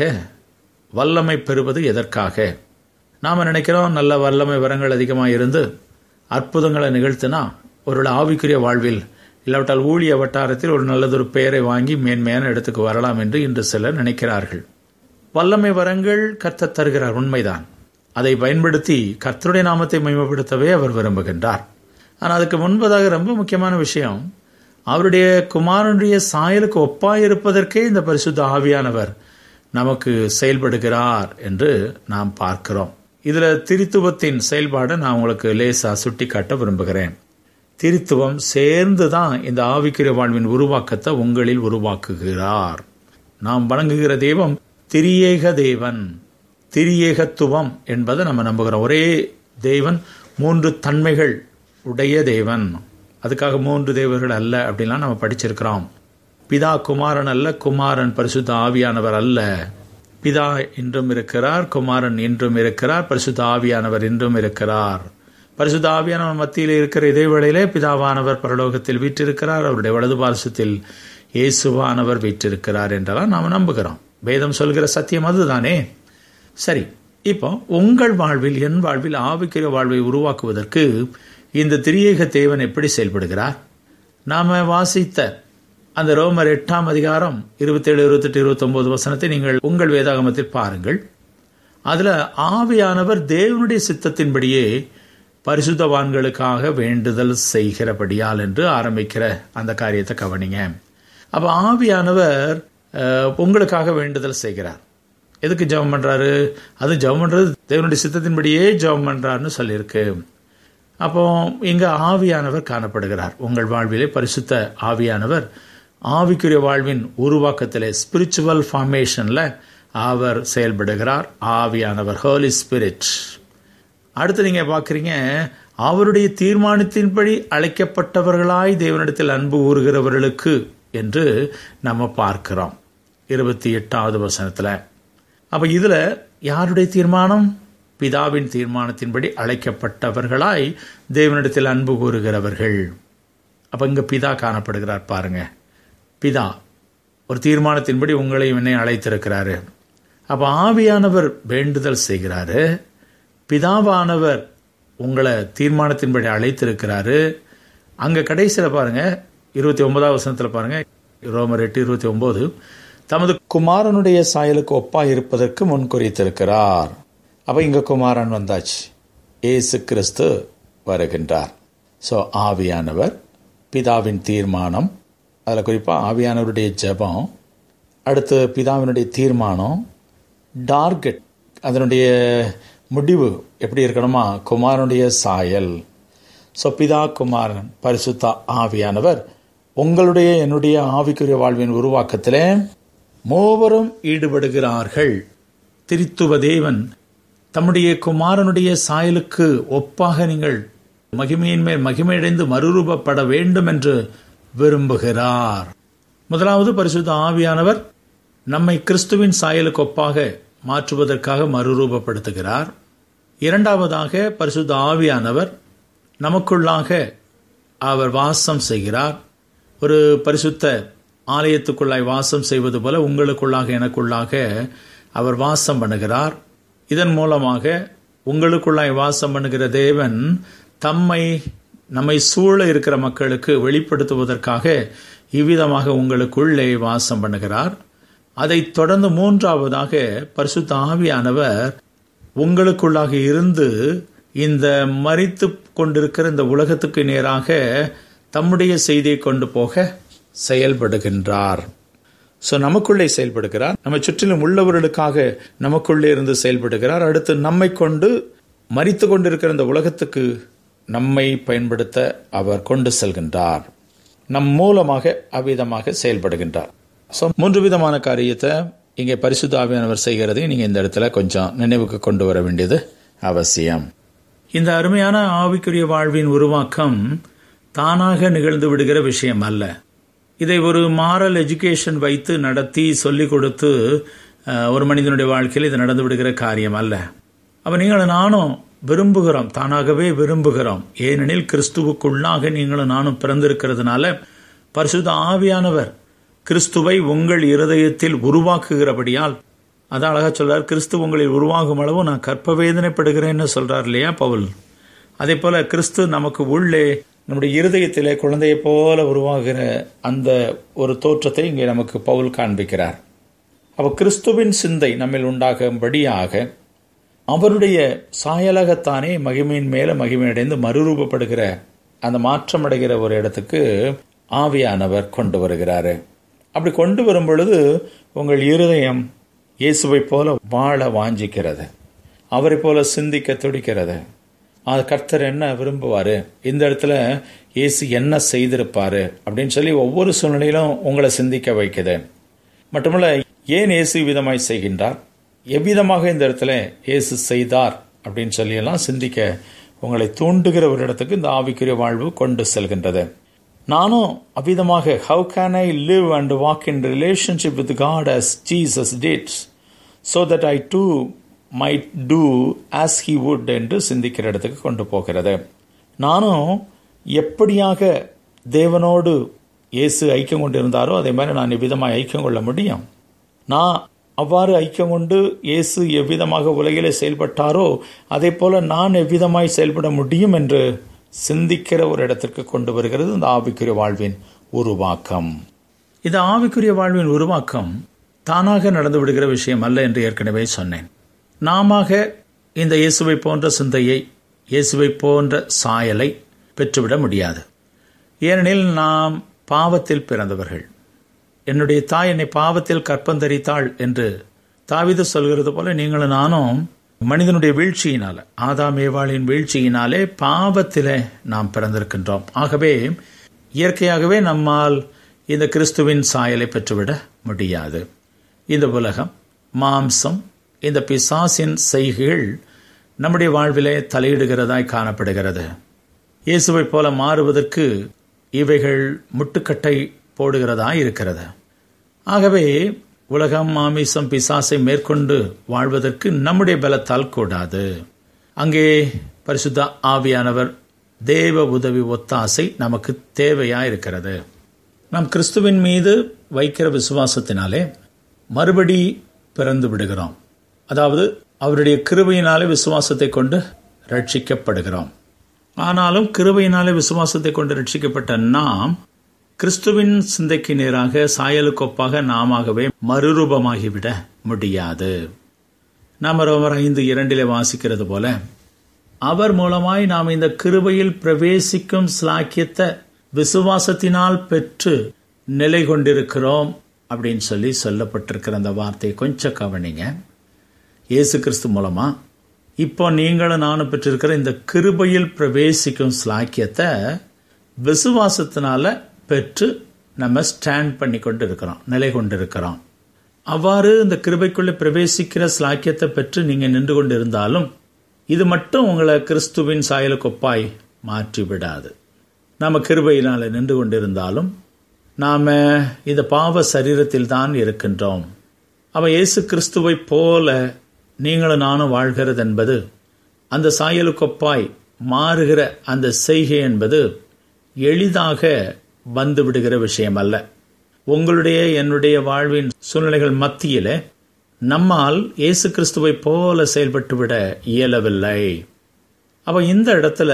வல்லமை பெறுவது எதற்காக? நாம் நினைக்கிறோம், நல்ல வல்லமை வரங்கள் அதிகமாக இருந்து அற்புதங்களை நிகழ்த்தினா ஒரு ஆவிக்குரிய வாழ்வில், இல்லாவிட்டால் ஊழிய வட்டாரத்தில் ஒரு நல்லதொரு பெயரை வாங்கி மேன்மையான இடத்துக்கு வரலாம் என்று இன்று சிலர் நினைக்கிறார்கள். வல்லமை வரங்கள் கர்த்தர் தருகிறார், உண்மைதான். அதை பயன்படுத்தி கர்த்தருடைய நாமத்தை மகிமைப்படுத்தவே அவர் விரும்புகின்றார். ஆனால் அதுக்கு முன்பதாக ரொம்ப முக்கியமான விஷயம், அவருடைய குமாரனுடைய சாயலுக்கு ஒப்பாயிருப்பதற்கே இந்த பரிசுத்த ஆவியானவர் நமக்கு செயல்படுகிறார் என்று நாம் பார்க்கிறோம். இதுல திரித்துவத்தின் செயல்பாடு நான் உங்களுக்கு லேசா சுட்டி காட்ட விரும்புகிறேன். திரித்துவம் சேர்ந்துதான் இந்த ஆவிக்குரிய வாழ்வின் உருவாக்கத்தை உங்களில் உருவாக்குகிறார். நாம் வணங்குகிற தெய்வம் திரியேக தேவன், திரியேகத்துவம் என்பதை நம்ம நம்புகிறோம். ஒரே தேவன், மூன்று தன்மைகள் உடைய தேவன். அதுக்காக மூன்று தேவர்கள் அல்ல அப்படின்லாம் நம்ம படிச்சிருக்கிறோம். பிதா குமாரன் அல்ல, குமாரன் பரிசுத்த ஆவியானவர் அல்ல. பிதா இன்றும் இருக்கிறார், குமாரன் இன்றும் இருக்கிறார், பரிசுத்த ஆவியானவர் இன்றும் இருக்கிறார். பரிசுத்த ஆவியானவர் மத்தியில் இருக்கிற இதே வேளையிலே பிதாவானவர் பரலோகத்தில் வீற்றிருக்கிறார், அவருடைய வலது பார்சத்தில் இயேசுவானவர் வீற்றிருக்கிறார் என்றெல்லாம் நாம் நம்புகிறோம். வேதம் சொல்கிற சத்தியம் அதுதானே. சரி, இப்போ உங்கள் வாழ்வில், என் வாழ்வில் ஆவிக்குரிய வாழ்வை உருவாக்குவதற்கு இந்த திரியேக தேவன் எப்படி செயல்படுகிறார்? நாம வாசித்த அந்த ரோமர் எட்டாம் அதிகாரம் இருபத்தி ஏழு இருபத்தி எட்டு இருபத்தி ஒன்பது வசனத்தை நீங்கள் உங்கள் வேதாகமத்தில் பாருங்கள். அதுல ஆவியானவர் தேவனுடைய சித்தத்தின்படியே பரிசுத்தவான்களுக்காக வேண்டுதல் செய்கிறபடியால் என்று ஆரம்பிக்கிற அந்த காரியத்தை கவனிங்க. அப்ப ஆவியானவர் உங்களுக்காக வேண்டுதல் செய்கிறார். எதுக்கு ஜெபம் பண்றாரு? அது ஜெபம் பண்றது தேவனுடைய சித்தத்தின்படியே ஜெபம் பண்றாருன்னு சொல்லியிருக்கு. அப்போ இங்க ஆவியானவர் காணப்படுகிறார் உங்கள் வாழ்விலே. பரிசுத்த ஆவியானவர் ஆவிக்குரிய வாழ்வின் உருவாக்கத்திலே, ஸ்பிரிச்சுவல் ஃபார்மேஷன்ல அவர் செயல்படுகிறார். ஆவியானவர், ஹோலி ஸ்பிரிட். அடுத்து நீங்க பாக்குறீங்க, அவருடைய தீர்மானத்தின்படி அழைக்கப்பட்டவர்களாய் தேவனிடத்தில் அன்பு கூறுகிறவர்களுக்கு என்று நம்ம பார்க்கிறோம் இருபத்தி எட்டாவது வசனத்துல. அப்ப இதுல யாருடைய தீர்மானம்? பிதாவின் தீர்மானத்தின்படி அழைக்கப்பட்டவர்களாய் தேவனிடத்தில் அன்பு கூறுகிறவர்கள். அப்ப இங்க பிதா காணப்படுகிறார் பாருங்க. பிதா ஒரு தீர்மானத்தின்படி உங்களையும் என்னை அழைத்திருக்கிறாரு. அப்ப ஆவியானவர் வேண்டுதல் செய்கிறாரு, பிதாவானவர் உங்களை தீர்மானத்தின்படி அழைத்திருக்கிறாரு. அங்க கடைசியில பாருங்க, இருபத்தி ஒன்பதாவது வசனத்துல பாருங்க, ரோமர் எட்டு இருபத்தி ஒன்பது, தமது குமாரனுடைய சாயலுக்கு ஒப்பா இருப்பதற்கு முன் குறித்திருக்கிறார். அப்ப இங்க குமாரன் வந்தாச்சு, இயேசு கிறிஸ்து வருகின்றார். ஸோ ஆவியானவர், பிதாவின் தீர்மானம், அதில் குறிப்பாக ஆவியானவருடைய ஜெபம், அடுத்து பிதாவினுடைய தீர்மானம், டார்கெட் அதனுடைய முடிவு எப்படி இருக்கணுமா, குமாரனுடைய சாயல். ஸோ பிதா, குமாரன், பரிசுத்த ஆவியானவர் உங்களுடைய என்னுடைய ஆவிக்குரிய வாழ்வின் உருவாக்கத்திலே மூவரும் ஈடுபடுகிறார்கள். திரித்துவ தேவன் தம்முடைய குமாரனுடைய சாயலுக்கு ஒப்பாக நீங்கள் மகிமையின் மேல் மகிமையடைந்து மறுரூபப்பட வேண்டும் என்று விரும்புகிறார். முதலாவது, பரிசுத்த ஆவியானவர் நம்மை கிறிஸ்துவின் சாயலுக்கு ஒப்பாக மாற்றுவதற்காக மறுரூபப்படுத்துகிறார். இரண்டாவதாக, பரிசுத்த ஆவியானவர் நமக்குள்ளாக அவர் வாசம் செய்கிறார். ஒரு பரிசுத்த ஆலயத்துக்குள்ளாய் வாசம் செய்வது போல உங்களுக்குள்ளாக எனக்குள்ளாக அவர் வாசம் பண்ணுகிறார். இதன் மூலமாக உங்களுக்குள்ளாய் வாசம் பண்ணுகிற தேவன் தம்மை நம்மை சூழ இருக்கிற மக்களுக்கு வெளிப்படுத்துவதற்காக இவ்விதமாக உங்களுக்குள்ளே வாசம் பண்ணுகிறார். அதைத் தொடர்ந்து மூன்றாவதாக, பரிசுத்த ஆவியானவர் உங்களுக்குள்ளாக இருந்து இந்த மரித்து கொண்டிருக்கிற இந்த உலகத்துக்கு நேராக தம்முடைய செய்தியை கொண்டு போக செயல்படுகின்றார். ஸோ நமக்குள்ளே செயல்படுகிறார், நம்மை சுற்றிலும் உள்ளவர்களுக்காக நமக்குள்ளே இருந்து செயல்படுகிறார். அடுத்து நம்மை கொண்டு மரித்து கொண்டிருக்கிற இந்த உலகத்துக்கு நம்மை பயன்படுத்த அவர் கொண்டு செல்கின்றார். நம் மூலமாக அவ்விதமாக செயல்படுகின்றார். ஸோ மூன்று விதமான காரியத்தை இங்கே பரிசுத்த ஆவியானவர் செய்கிறதை நீங்கள் இந்த இடத்துல கொஞ்சம் நினைவுக்கு கொண்டு வர வேண்டியது அவசியம். இந்த அருமையான ஆவிக்குரிய வாழ்வின் உருவாக்கம் தானாக நிகழ்ந்து விடுகிற விஷயம் அல்ல. இதை ஒரு மாரல் எஜுகேஷன் வைத்து நடத்தி சொல்லிக் கொடுத்து ஒரு மனிதனுடைய வாழ்க்கையில் இது நடந்து விடுகிற காரியம் அல்ல. அப்போ நீங்கள் நானும் விரும்புகிறோம், தானாகவே விரும்புகிறோம். ஏனெனில் கிறிஸ்துவுக்குள்ளாக நீங்களும் நானும் பிறந்திருக்கிறதுனால பரிசுத்த ஆவியானவர் கிறிஸ்துவை உங்கள் இருதயத்தில் உருவாக்குகிறபடியால், அதான் அழகா சொல்றார், கிறிஸ்து உங்களில் உருவாகும் அளவு நான் கற்ப வேதனைப்படுகிறேன்னு சொல்றார் இல்லையா பவுல். அதே போல கிறிஸ்து நமக்கு உள்ளே நம்முடைய இருதயத்திலே குழந்தையை போல உருவாகிற அந்த ஒரு தோற்றத்தை இங்கே நமக்கு பவுல் காண்பிக்கிறார். அப்ப கிறிஸ்துவின் சிந்தை நம்மில் உண்டாகும்படியாக அவருடைய சாயலாகத்தானே மகிமையின் மேல மகிமையடைந்து மறுரூபப்படுகிற அந்த மாற்றம் அடைகிற ஒரு இடத்துக்கு ஆவியானவர் கொண்டு வருகிறாரு. அப்படி கொண்டு வரும் பொழுது உங்கள் இருதயம் இயேசுவை போல வாழ வாஞ்சிக்கிறது, அவரை போல சிந்திக்க துடிக்கிறது. அது கர்த்தர் என்ன விரும்புவாரு, இந்த இடத்துல இயேசு என்ன செய்திருப்பாரு அப்படின்னு சொல்லி ஒவ்வொரு சூழ்நிலையிலும் உங்களை சிந்திக்க வைக்குது. மட்டுமல்ல, ஏன் இயேசு விதமாய் செய்கின்றார், எவ்விதமாக இந்த இடத்துல இயேசு செய்தார் அப்படின்னு சொல்லி எல்லாம் சிந்திக்க உங்களை தூண்டுகிற ஒரு இடத்துக்கு இந்த ஆவிக்குரிய வாழ்வு கொண்டு செல்கின்றது. நானும் அவ்விதமாக how can I live and walk in relationship with God as Jesus did, so that I too might do as he would என்று சிந்திக்கிற இடத்துக்கு கொண்டு போகிறது. நானும் எப்படியாக தேவனோடு இயேசு ஐக்கியம் கொண்டு இருந்தாரோ அதே மாதிரி நான் எவ்விதமாக ஐக்கியம் கொள்ள முடியும், நான் அவ்வாறு ஐக்கியம் கொண்டு இயேசு எவ்விதமாக உலகிலே செயல்பட்டாரோ அதே போல நான் எவ்விதமாய் செயல்பட முடியும் என்று சிந்திக்கிற ஒரு இடத்திற்கு கொண்டு வருகிறது இந்த ஆவிக்குரிய வாழ்வின் உருவாக்கம். இந்த ஆவிக்குரிய வாழ்வின் உருவாக்கம் தானாக நடந்து விடுகிற விஷயம் அல்ல என்று ஏற்கனவே சொன்னேன். நாம இந்த இயேசுவை போன்ற சிந்தையை, இயேசுவை போன்ற சாயலை பெற்றுவிட முடியாது. ஏனெனில் நாம் பாவத்தில் பிறந்தவர்கள். என்னுடைய தாய் என்னை பாவத்தில் கற்பந்தரித்தாள் என்று தாவீது சொல்கிறது போல நீங்களும் நானும் மனிதனுடைய வீழ்ச்சியினால, ஆதாம் ஏவாளின் வீழ்ச்சியினாலே பாவத்திலே நாம் பிறந்திருக்கின்றோம். ஆகவே இயற்கையாகவே நம்மால் இந்த கிறிஸ்துவின் சாயலை பெற்றுவிட முடியாது. இந்த உலகம், மாம்சம், இந்த பிசாசின் செய்கைகள் நம்முடைய வாழ்விலே தலையிடுகிறதாய் காணப்படுகிறது. இயேசுவை போல மாறுவதற்கு இவைகள் முட்டுக்கட்டை போடுகிறதாய் இருக்கிறது. ஆகவே உலகம், மாமிசம், பிசாசை மேற்கொண்டு வாழ்வதற்கு நம்முடைய பலத்தால் கூடாது. அங்கே பரிசுத்த ஆவியானவர் தேவ உதவி ஒத்தாசை நமக்கு தேவையா இருக்கிறது. நாம் கிறிஸ்துவின் மீது வைக்கிற விசுவாசத்தினாலே மறுபடி பிறந்து விடுகிறோம். அதாவது அவருடைய கிருபையினாலே விசுவாசத்தை கொண்டு ரட்சிக்கப்படுகிறோம். ஆனாலும் கிருபையினாலே விசுவாசத்தை கொண்டு ரட்சிக்கப்பட்ட நாம் கிறிஸ்துவின் சிந்தைக்கு நேராக சாயலுக்கொப்பாக நாமவே மறுரூபமாகிவிட முடியாது. நாம் ரோமர் ஐந்து இரண்டிலே வாசிக்கிறது போல, அவர் மூலமாய் நாம் இந்த கிருபையில் பிரவேசிக்கும் ஸ்லாக்கியத்தை விசுவாசத்தினால் பெற்று நிலை கொண்டிருக்கிறோம் அப்படின்னு சொல்லி சொல்லப்பட்டிருக்கிற அந்த வார்த்தையை கொஞ்சம் கவனிங்க. இயேசு கிறிஸ்து மூலமா இப்போ நீங்களும் நானும் பெற்றிருக்கிற இந்த கிருபையில் பிரவேசிக்கும் ஸ்லாக்கியத்தை விசுவாசத்தினால பெற்று நம்ம ஸ்டாண்ட் பண்ணி கொண்டு இருக்கிறோம், நிலை கொண்டு இருக்கிறோம். அவ்வாறு இந்த கிருபைக்குள்ளே பிரவேசிக்கிற ஸ்லாக்கியத்தை பெற்று நீங்க நின்று கொண்டு இருந்தாலும் இது மட்டும் உங்களை கிறிஸ்துவின் சாயலுக்கொப்பாய் மாற்றி விடாது. நாம கிருபையினால நின்று கொண்டிருந்தாலும் நாம இந்த பாவ சரீரத்தில் தான் இருக்கின்றோம். அவன் இயேசு கிறிஸ்துவை போல நீங்களும் நானும் வாழ்கிறது என்பது, அந்த சாயலுக்கொப்பாய் மாறுகிற அந்த செய்கை என்பது எளிதாக வந்து விடுகிற விஷயம் அல்ல. உங்களுடைய என்னுடைய வாழ்வின் சூழ்நிலைகள் மத்தியில நம்மால் இயேசு கிறிஸ்துவை போல செயல்பட்டு விட இயலவில்லை. அப்ப இந்த இடத்துல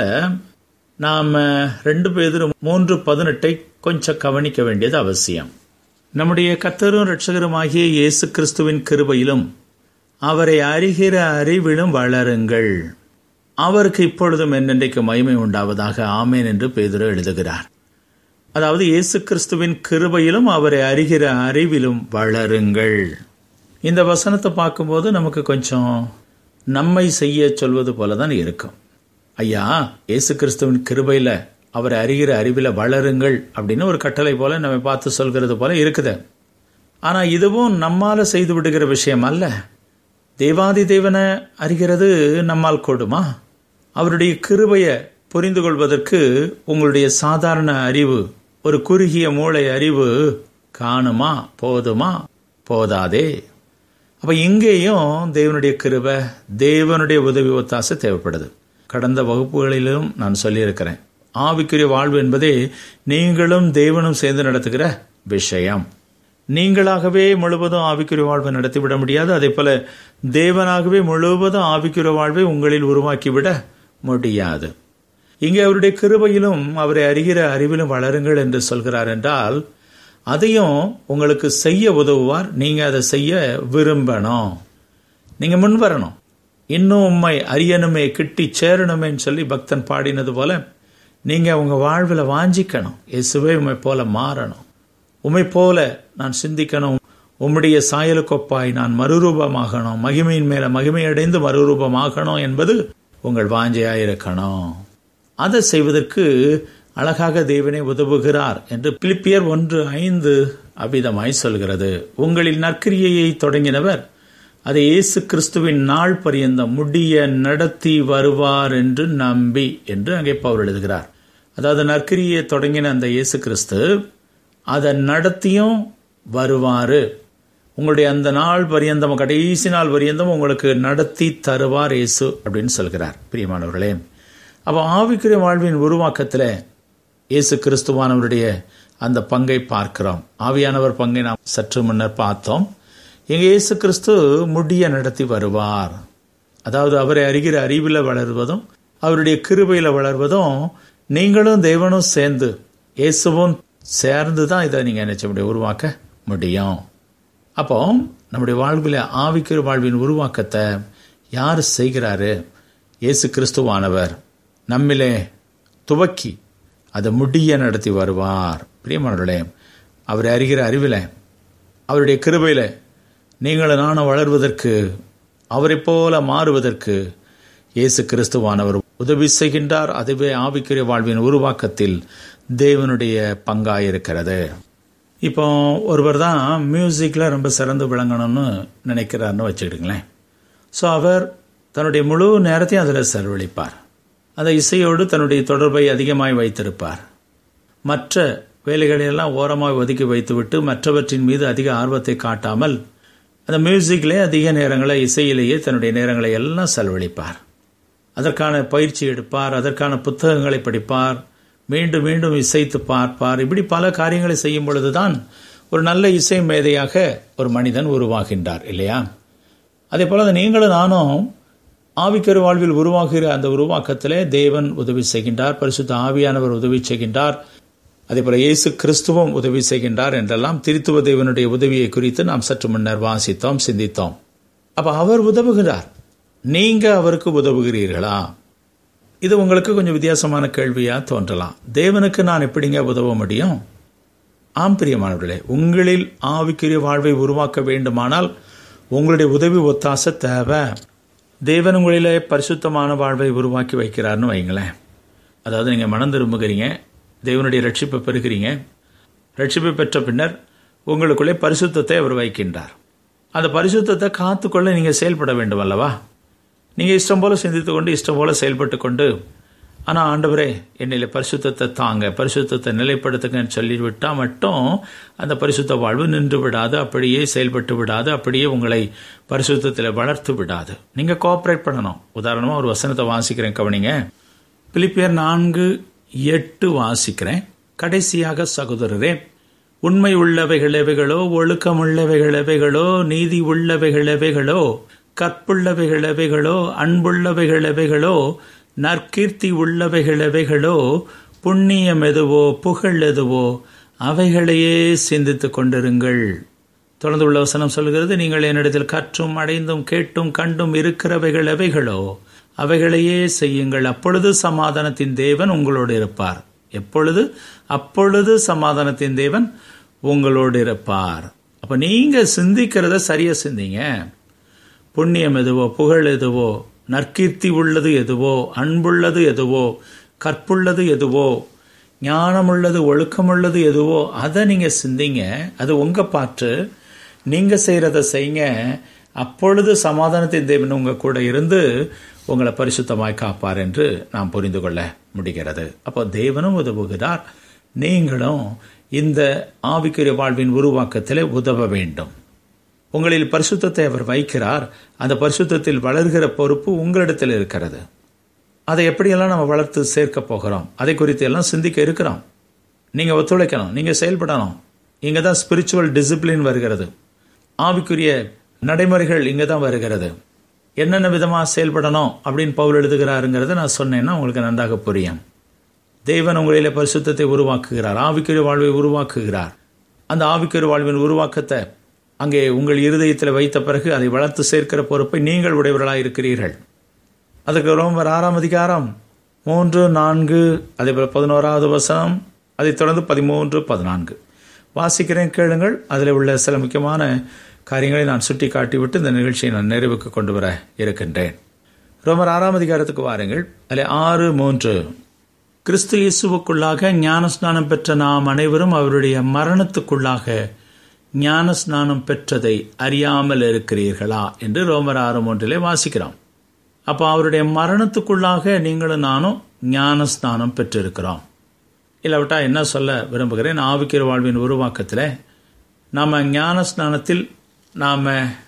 நாம ரெண்டு பேரும் மூன்று பதினெட்டை கொஞ்சம் கவனிக்க வேண்டியது அவசியம். நம்முடைய கர்த்தரும் இரட்சகருமாகிய இயேசு கிறிஸ்துவின் கிருபையிலும் அவரை அறிகிற அறிவிலும் வளருங்கள். அவருக்கு இப்பொழுதும் என்னென்றைக்கு மகிமை உண்டாவதாக ஆமேன் என்று பேதுரு எழுதுகிறார். அதாவது இயேசு கிறிஸ்துவின் கிருபையிலும் அவரை அறிகிற அறிவிலும் வளருங்கள். இந்த வசனத்தை பார்க்கும்போது நமக்கு கொஞ்சம் நம்மை செய்ய சொல்வது போலதான் இருக்கும். ஐயா, இயேசு கிறிஸ்துவின் கிருபையில அவரை அறிகிற அறிவில வளருங்கள் அப்படின்னு ஒரு கட்டளை போல நம்ம பார்த்து சொல்கிறது போல இருக்குது. ஆனா இதுவும் நம்மால செய்து விடுகிற விஷயம் அல்ல. தேவாதி தேவனை அறிகிறது நம்மால் கூடுமா? அவருடைய கிருபையை புரிந்து கொள்வதற்கு உங்களுடைய சாதாரண அறிவு, ஒரு குறுகிய மூளை அறிவு காணுமா? போதுமா? போதாதே. அப்ப இங்கேயும் தேவனுடைய கிருபை, தேவனுடைய உதவி ஒத்தாசை தேவைப்படுது. கடந்த வகுப்புகளிலும் நான் சொல்லியிருக்கிறேன், ஆவிக்குரிய வாழ்வு என்பதே நீங்களும் தேவனும் சேர்ந்து நடத்துகிற விஷயம். நீங்களாகவே முழுவதும் ஆவிக்குரிய வாழ்வை நடத்திவிட முடியாது. அதே போல தேவனாகவே முழுவதும் ஆவிக்குரிய வாழ்வை உங்களில் உருவாக்கிவிட முடியாது. இங்கே அவருடைய கிருபையிலும் அவரை அறிகிற அறிவிலும் வளருங்கள் என்று சொல்கிறார் என்றால், அதையும் உங்களுக்கு செய்ய உதவுவார். நீங்க அதை செய்ய விரும்பணும், நீங்க முன் வரணும். இன்னும் உம்மை அறியணுமே, கிட்டி சேரணுமேன்னு சொல்லி பக்தன் பாடினது போல நீங்க உங்க வாழ்வில் வாஞ்சிக்கணும். இயேசுவே உம்மை போல மாறணும், உம்மை போல நான் சிந்திக்கணும், உம்முடைய சாயலுக்கொப்பாய் நான் மறுரூபமாகணும், மகிமையின் மேல மகிமையடைந்து மறுரூபமாகணும் என்பது உங்கள் வாஞ்சையாயிருக்கணும். அதை செய்வதற்கு அழகாக தேவனே உதவுகிறார் என்று பிலிப்பியர் ஒன்று ஐந்து அவ்விதமாய் சொல்கிறது. உங்களில் நற்கிரியையை தொடங்கினவர் அதை இயேசு கிறிஸ்துவின் நாள் பரியந்தம் முடிய நடத்தி வருவார் என்று நம்பி என்று அங்கே பவுல் எழுதுகிறார். அதாவது நற்கிரியை தொடங்கின அந்த இயேசு கிறிஸ்து அதை நடத்தியும் வருவாரு. உங்களுடைய அந்த நாள் பரியந்தம், கடைசி நாள் பரியந்தம் உங்களுக்கு நடத்தி தருவார் இயேசு அப்படின்னு சொல்கிறார். பிரியமானவர்களே, அப்போ ஆவிக்குரிய வாழ்வின் உருவாக்கத்தில் இயேசு கிறிஸ்துவானவருடைய அந்த பங்கை பார்க்கிறோம். ஆவியானவர் பங்கை நாம் சற்று முன்னர் பார்த்தோம். எங்க இயேசு கிறிஸ்து முடிய நடத்தி வருவார். அதாவது அவரை அறிகிற அறிவில் வளர்வதும் அவருடைய கிருபையில வளர்வதும் நீங்களும் தேவனும் சேர்ந்து இயேசுவும் சேர்ந்து தான் இதை நீங்க நினைச்ச முடியும், உருவாக்க முடியும். அப்போ நம்முடைய வாழ்வில் ஆவிக்குரிய வாழ்வின் உருவாக்கத்தை யார் செய்கிறாரு? இயேசு கிறிஸ்துவானவர் நம்மிலே துவக்கி அதை முடிய நடத்தி வருவார். பிரியமானவர்களே, அவரை அறிகிற அறிவில் அவருடைய கிருபையில நீங்களும் நானும் வளர்வதற்கு, அவரை போல மாறுவதற்கு இயேசு கிறிஸ்துவானவர் உதவி செய்கின்றார். அதுவே ஆவிக்குரிய வாழ்வின் உருவாக்கத்தில் தேவனுடைய பங்காயிருக்கிறது. இப்போ ஒருவர் தான் மியூசிக்ல ரொம்ப சிறந்து விளங்கணும்னு நினைக்கிறார்னு வச்சுக்கிட்டுங்களேன். ஸோ அவர் தன்னுடைய முழு நேரத்தையும் அதில் செலவழிப்பார். அந்த இசையோடு தன்னுடைய தொடர்பை அதிகமாய் வைத்திருப்பார். மற்ற வேலைகளையெல்லாம் ஓரமாக ஒதுக்கி வைத்துவிட்டு மற்றவற்றின் மீது அதிக ஆர்வத்தை காட்டாமல் அந்த மியூசிக்லே அதிக நேரங்களை, இசையிலேயே தன்னுடைய நேரங்களை எல்லாம் செலவழிப்பார். அதற்கான பயிற்சி எடுப்பார், அதற்கான புத்தகங்களை படிப்பார், மீண்டும் மீண்டும் இசைத்து பார்ப்பார். இப்படி பல காரியங்களை செய்யும் பொழுதுதான் ஒரு நல்ல இசை மேதையாக ஒரு மனிதன் உருவாகின்றார் இல்லையா? அதே போல நீங்களும் நானும் ஆவிக்கரு வாழ்வில் உருவாகிற அந்த உருவாக்கத்திலே தேவன் உதவி செய்கின்றார், பரிசுத்த ஆவியானவர் உதவி செய்கின்றார், அதே போல இயேசு கிறிஸ்துவும் உதவி செய்கின்றார் என்றெல்லாம் திருத்துவ தேவனுடைய உதவியை குறித்து நாம் சற்று முன்னர் வாசித்தோம், சிந்தித்தோம். அப்ப அவர் உதவுகிறார், நீங்க அவருக்கு உதவுகிறீர்களா? இது உங்களுக்கு கொஞ்சம் வித்தியாசமான கேள்வியா தோன்றலாம். தேவனுக்கு நான் எப்படிங்க உதவ முடியும்? ஆம் பிரியமானவர்களே, உங்களில் ஆவிக்குரிய வாழ்வை உருவாக்க வேண்டுமானால் உங்களுடைய உதவி ஒத்தாசை தேவை. தேவன் உங்களிலே பரிசுத்தமான வாழ்வை உருவாக்கி வைக்கிறார்னு வைங்களேன். அதாவது நீங்கள் மனம் திரும்புகிறீங்க, தேவனுடைய ரட்சிப்பை பெறுகிறீங்க, ரட்சிப்பை பெற்ற பின்னர் உங்களுக்குள்ளே பரிசுத்தத்தை அவர் வைக்கின்றார். அந்த பரிசுத்தத்தை காத்துக்கொள்ள நீங்கள் செயல்பட வேண்டும் அல்லவா? நீங்கள் இஷ்டம் போல சிந்தித்து கொண்டு இஷ்டம் போல செயல்பட்டு கொண்டு, ஆனால் ஆண்டவரே என்னில பரிசுத்தத்தை தாங்க, பரிசுத்தத்தை நிலைப்படுத்துங்கன்னு சொல்லிவிட்டால் மட்டும் அந்த பரிசுத்த வாழ்வு நின்று விடாது, அப்படியே செயல்பட்டு விடாது, அப்படியே உங்களை பரிசுத்தத்தில் வளர்த்து விடாது. நீங்கள் கோஆப்ரேட் பண்ணணும். உதாரணமாக ஒரு வசனத்தை வாசிக்கிறேன், கவனிங்க. பிலிப்பியர் நான்கு எட்டு வாசிக்கிறேன். கடைசியாக சகோதரரே, உண்மை உள்ளவைகள் எவைகளோ, ஒழுக்கம் உள்ளவைகள் எவைகளோ, நீதி உள்ளவைகள் எவைகளோ, கற்புள்ளவைகள் எவைகளோ, அன்புள்ளவைகள் எவைகளோ, நற்கீர்த்தி உள்ளவைகள் எவைகளோ, புண்ணியம் எதுவோ, புகழ் எதுவோ, அவைகளையே சிந்தித்துக் கொண்டிருங்கள். தொடர்ந்து உள்ள வசனம் சொல்கிறது, நீங்கள் என்னிடத்தில் கற்றும் அடைந்தும் கேட்டும் கண்டும் இருக்கிறவைகள் எவைகளோ அவைகளையே செய்யுங்கள், அப்பொழுது சமாதானத்தின் தேவன் உங்களோடு இருப்பார். எப்பொழுது? அப்பொழுது சமாதானத்தின் தேவன் உங்களோடு இருப்பார். அப்ப நீங்க சிந்திக்கிறத சரியா சிந்திங்க. புண்ணியம் எதுவோ, புகழ் எதுவோ, நற்கீர்த்தி உள்ளது எதுவோ, அன்புள்ளது எதுவோ, கற்புள்ளது எதுவோ, ஞானமுள்ளது, ஒழுக்கமுள்ளது எதுவோ, அதை நீங்க சிந்திங்க. அது உங்க பாற்று. நீங்க செய்யறத செய்யுங்க. அப்பொழுது சமாதானத்தின் தேவன் உங்க கூட இருந்து உங்களை பரிசுத்தமாய் காப்பார் என்று நாம் புரிந்து கொள்ள முடிகிறது. அப்போ தேவனும் உதவுகிறார், நீங்களும் இந்த ஆவிக்குரிய வாழ்வின் உருவாக்கத்தில் உதவ வேண்டும். உங்களில் பரிசுத்தத்தை அவர் வைக்கிறார். அந்த பரிசுத்தத்தில் வளர்கிற பொறுப்பு உங்களிடத்தில் இருக்கிறது. அதை எப்படியெல்லாம் நம்ம வளர்த்து சேர்க்க போகிறோம், அதை குறித்து எல்லாம் சிந்திக்க இருக்கிறோம். நீங்கள் ஒத்துழைக்கணும், நீங்கள் செயல்படணும். இங்கே தான் ஸ்பிரிச்சுவல் டிசிப்ளின் வருகிறது. ஆவிக்குரிய நடைமுறைகள் இங்கே தான் வருகிறது. என்னென்ன விதமாக செயல்படணும் அப்படின்னு பவுல் எழுதுகிறாருங்கிறத நான் சொன்னேன்னா உங்களுக்கு நன்றாக புரியும். தேவன் உங்களிலே பரிசுத்தத்தை உருவாக்குகிறார், ஆவிக்குரிய வாழ்வை உருவாக்குகிறார். அந்த ஆவிக்குரிய வாழ்வின் உருவாக்கத்தை அங்கே உங்கள் இருதயத்தில் வைத்த பிறகு அதை வளர்த்து சேர்க்கிற பொறுப்பை நீங்கள் உடையவர்களாக இருக்கிறீர்கள். அதுக்கு ரோமர் ஆறாம் அதிகாரம் மூன்று நான்கு அதே போல பதினோராவது வசனம், அதைத் தொடர்ந்து பதிமூன்று பதினான்கு வாசிக்கிறேன், கேளுங்கள். அதில் உள்ள சில முக்கியமான காரியங்களை நான் சுட்டி காட்டிவிட்டு இந்த நிகழ்ச்சியை நான் நிறைவுக்கு கொண்டு வர இருக்கின்றேன். ரோமர் ஆறாம் அதிகாரத்துக்கு வாருங்கள். அதில் ஆறு மூன்று, கிறிஸ்து இயேசுவுக்குள்ளாக ஞானஸ்நானம் பெற்ற நாம் அனைவரும் அவருடைய மரணத்துக்குள்ளாக ஞானஸ்நானம் பெற்றதை அறியாமல் இருக்கிறீர்களா என்று ரோமர் ஆறு மூன்றிலே வாசிக்கிறோம். அப்போ அவருடைய மரணத்துக்குள்ளாக நீங்களும் நானும் ஞானஸ்நானம் பெற்றிருக்கிறோம். இல்லாவிட்டா என்ன சொல்ல விரும்புகிறேன், ஆவிக்குரிய வாழ்வின் உருவாக்கத்தில் நாம் ஞானஸ்நானத்தில் நாம்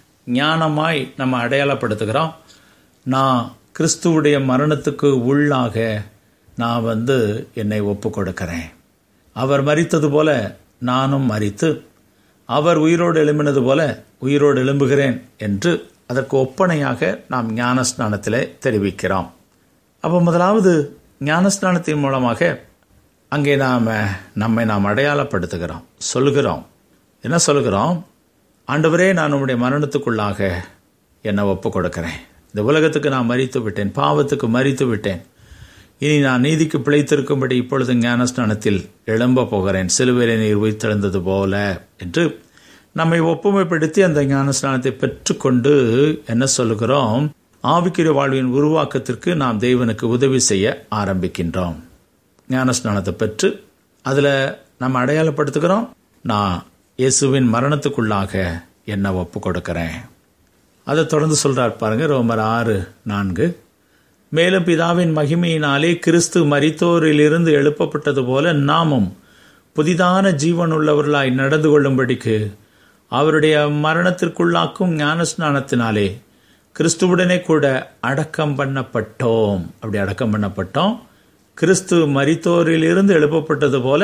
ஞானமாய் நம்ம அடையாளப்படுத்துகிறோம். நான் கிறிஸ்துவுடைய மரணத்துக்கு உள்ளாக நான் வந்து என்னை ஒப்பு கொடுக்கிறேன். அவர் மரித்தது போல நானும் மரித்து, அவர் உயிரோடு எழும்பினது போல உயிரோடு எழும்புகிறேன் என்று அதற்கு ஒப்பனையாக நாம் ஞானஸ்நானத்திலே தெரிவிக்கிறோம். அப்போ முதலாவது ஞானஸ்நானத்தின் மூலமாக அங்கே நாம் நம்மை நாம் அடையாளப்படுத்துகிறோம், சொல்கிறோம். என்ன சொல்கிறோம்? ஆண்டவரே, நான் உம்முடைய மரணத்துக்குள்ளாக என்னை ஒப்பு கொடுக்கிறேன். இந்த உலகத்துக்கு நான் மரித்து விட்டேன், பாவத்துக்கு மரித்து விட்டேன். இனி நான் நீதிக்கு பிழைத்திருக்கும்படி இப்பொழுது ஞானஸ்நானத்தில் எழும்ப போகிறேன், சிலுவையிலே நீர் உயிர்த்தெழுந்தது போல என்று நம்மை ஒப்புமைப்படுத்தி அந்த ஞானஸ்நானத்தை பெற்றுக்கொண்டு என்ன சொல்லுகிறோம்? ஆவிக்குரிய வாழ்வின் உருவாக்கத்திற்கு நாம் தேவனுக்கு உதவி செய்ய ஆரம்பிக்கின்றோம். ஞானஸ்நானத்தை பெற்று அதில் நம்ம அடையாளப்படுத்துகிறோம், நான் இயேசுவின் மரணத்துக்குள்ளாக என்னை ஒப்பு கொடுக்கிறேன். அதை தொடர்ந்து சொல்றார் பாருங்க, ரோமர் ஆறு நான்கு, மேலும் பிதாவின் மகிமையினாலே கிறிஸ்து மரித்தோரிலிருந்து எழுப்பப்பட்டது போல நாமும் புதிதான ஜீவன் உள்ளவர்களாய் நடந்து கொள்ளும்படிக்கு அவருடைய மரணத்திற்குள்ளாக்கும் ஞானஸ்நானத்தினாலே கிறிஸ்துவுடனே கூட அடக்கம் பண்ணப்பட்டோம். அப்படி அடக்கம் பண்ணப்பட்டோம். கிறிஸ்து மரித்தோரிலிருந்து எழுப்பப்பட்டது போல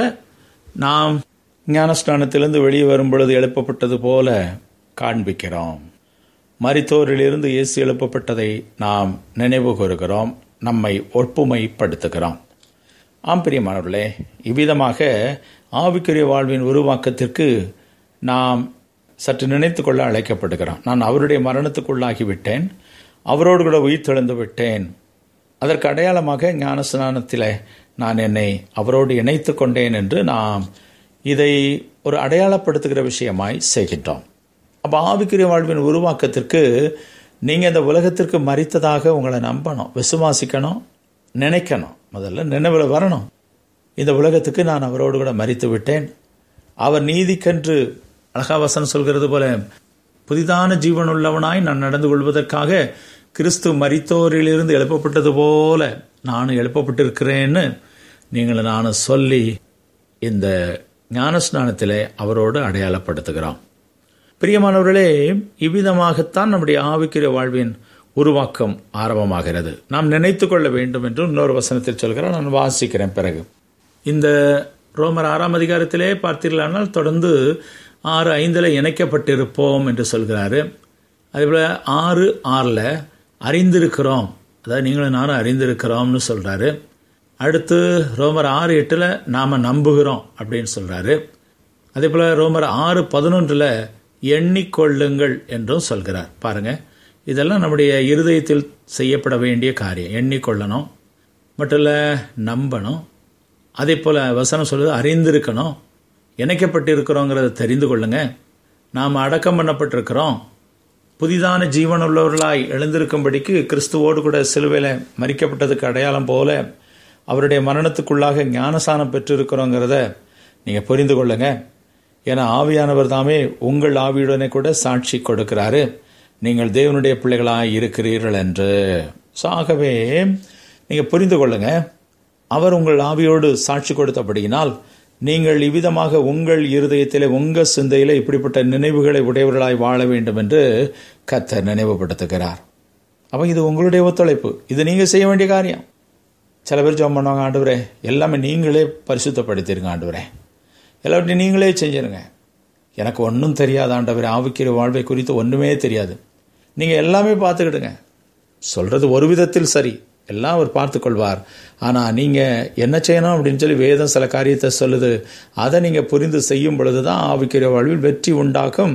நாம் ஞானஸ்நானத்திலிருந்து வெளியே வரும் பொழுது எழுப்பப்பட்டது போல காண்பிக்கிறோம். மரித்தோரிலிருந்து இயேசு எழுப்பப்பட்டதை நாம் நினைவு கூறுகிறோம், நம்மை ஒப்புமைப்படுத்துகிறோம். ஆம் பிரியமானவர்களே, இவ்விதமாக ஆவிக்குரிய வாழ்வின் உருவாக்கத்திற்கு நாம் சற்று நினைத்து கொள்ள அழைக்கப்படுகிறோம். நான் அவருடைய மரணத்துக்குள்ளாகிவிட்டேன், அவரோடு கூட உயிர் தெழுந்து விட்டேன். அதற்கு அடையாளமாக ஞானஸ்நானத்தில் நான் என்னை அவரோடு இணைத்து கொண்டேன் என்று நாம் இதை ஒரு அடையாளப்படுத்துகிற விஷயமாய் செய்கின்றோம். அப்போ ஆவிக்குரிய வாழ்வின் உருவாக்கத்திற்கு நீங்கள் இந்த உலகத்திற்கு மரித்ததாக உங்களை நம்பணும், விசுவாசிக்கணும், நினைக்கணும். முதல்ல நினைவில் வரணும், இந்த உலகத்துக்கு நான் அவரோடு கூட மரித்து விட்டேன். அவர் நீதிக்கென்று அழகாவசனம் சொல்கிறது போல புதிதான ஜீவன் உள்ளவனாய் நான் நடந்து கொள்வதற்காக கிறிஸ்து மரித்தோரிலிருந்து எழுப்பப்பட்டது போல நானும் எழுப்பப்பட்டிருக்கிறேன்னு நீங்கள் நானும் சொல்லி இந்த ஞானஸ்நானத்திலே அவரோடு அடையாளப்படுத்துகிறோம். பிரியமானவர்களே, இவ்விதமாகத்தான் நம்முடைய ஆவிக்குரிய வாழ்வின் உருவாக்கம் ஆரம்பமாகிறது. நாம் நினைத்து கொள்ள வேண்டும் என்று இன்னொரு வசனத்தில் சொல்கிறேன், நான் வாசிக்கிறேன். பிறகு இந்த ரோமர் ஆறாம் அதிகாரத்திலே பார்த்தீர்களானால் தொடர்ந்து ஆறு ஐந்தில் இணைக்கப்பட்டிருப்போம் என்று சொல்கிறாரு. அதேபோல் ஆறு ஆறில் அறிந்திருக்கிறோம், அதாவது நீங்களும் நானும் அறிந்திருக்கிறோம்னு சொல்கிறாரு. அடுத்து ரோமர் ஆறு எட்டில் நாம் நம்புகிறோம் அப்படின்னு சொல்கிறாரு. அதே போல் ரோமர் ஆறு பதினொன்றில் எண்ணிக்கொள்ளுங்கள் என்றும் சொல்கிறார். பாருங்கள், இதெல்லாம் நம்முடைய இருதயத்தில் செய்யப்பட வேண்டிய காரியம். எண்ணிக்கொள்ளணும், மட்டும் இல்லை நம்பணும். அதே போல் வசனம் சொல்லுது அறிந்திருக்கணும், இணைக்கப்பட்டிருக்கிறோங்கிறத தெரிந்து கொள்ளுங்க. நாம் அடக்கம் பண்ணப்பட்டிருக்கிறோம், புதிதான ஜீவன் உள்ளவர்களாய் எழுந்திருக்கும்படிக்கு கிறிஸ்துவோடு கூட சிலுவையில் மரிக்கப்பட்டதுக்கு அடையாளம் போல அவருடைய மரணத்துக்குள்ளாக ஞானசானம் பெற்றிருக்கிறோங்கிறத நீங்கள் புரிந்து கொள்ளுங்க. ஏன்னா ஆவியானவர் தாமே உங்கள் ஆவியுடனே கூட சாட்சி கொடுக்கிறாரு, நீங்கள் தேவனுடைய பிள்ளைகளாய் இருக்கிறீர்கள் என்று. ஸோ ஆகவே நீங்கள் புரிந்து கொள்ளுங்க, அவர் உங்கள் ஆவியோடு சாட்சி கொடுத்தபடியினால் நீங்கள் இவ்விதமாக உங்கள் இருதயத்திலே உங்கள் சிந்தையிலே இப்படிப்பட்ட நினைவுகளை உடையவர்களாய் வாழ வேண்டும் என்று கர்த்தர் நினைவுபடுத்துகிறார். அப்போ இது உங்களுடைய ஒத்துழைப்பு, இது நீங்கள் செய்ய வேண்டிய காரியம். சில பேர் ஜெபம் பண்ணுவாங்க, ஆண்டவரே எல்லாமே நீங்களே பரிசுத்தப்படுத்திருங்க, ஆண்டவரே எல்லாவற்றையும் நீங்களே செஞ்சிருங்க, எனக்கு ஒன்றும் தெரியாது ஆண்டவரே, ஆவிக்குரிய வாழ்வை குறித்து ஒன்றுமே தெரியாது, நீங்கள் எல்லாமே பார்த்துக்கிடுங்க. சொல்கிறது ஒரு விதத்தில் சரி, எல்லாம் அவர் பார்த்து கொள்வார். ஆனால் நீங்கள் என்ன செய்யணும் அப்படின்னு சொல்லி வேதம் சில காரியத்தை சொல்லுது, அதை நீங்கள் புரிந்து செய்யும் பொழுது தான் ஆவிக்குரிய வாழ்வில் வெற்றி உண்டாகும்.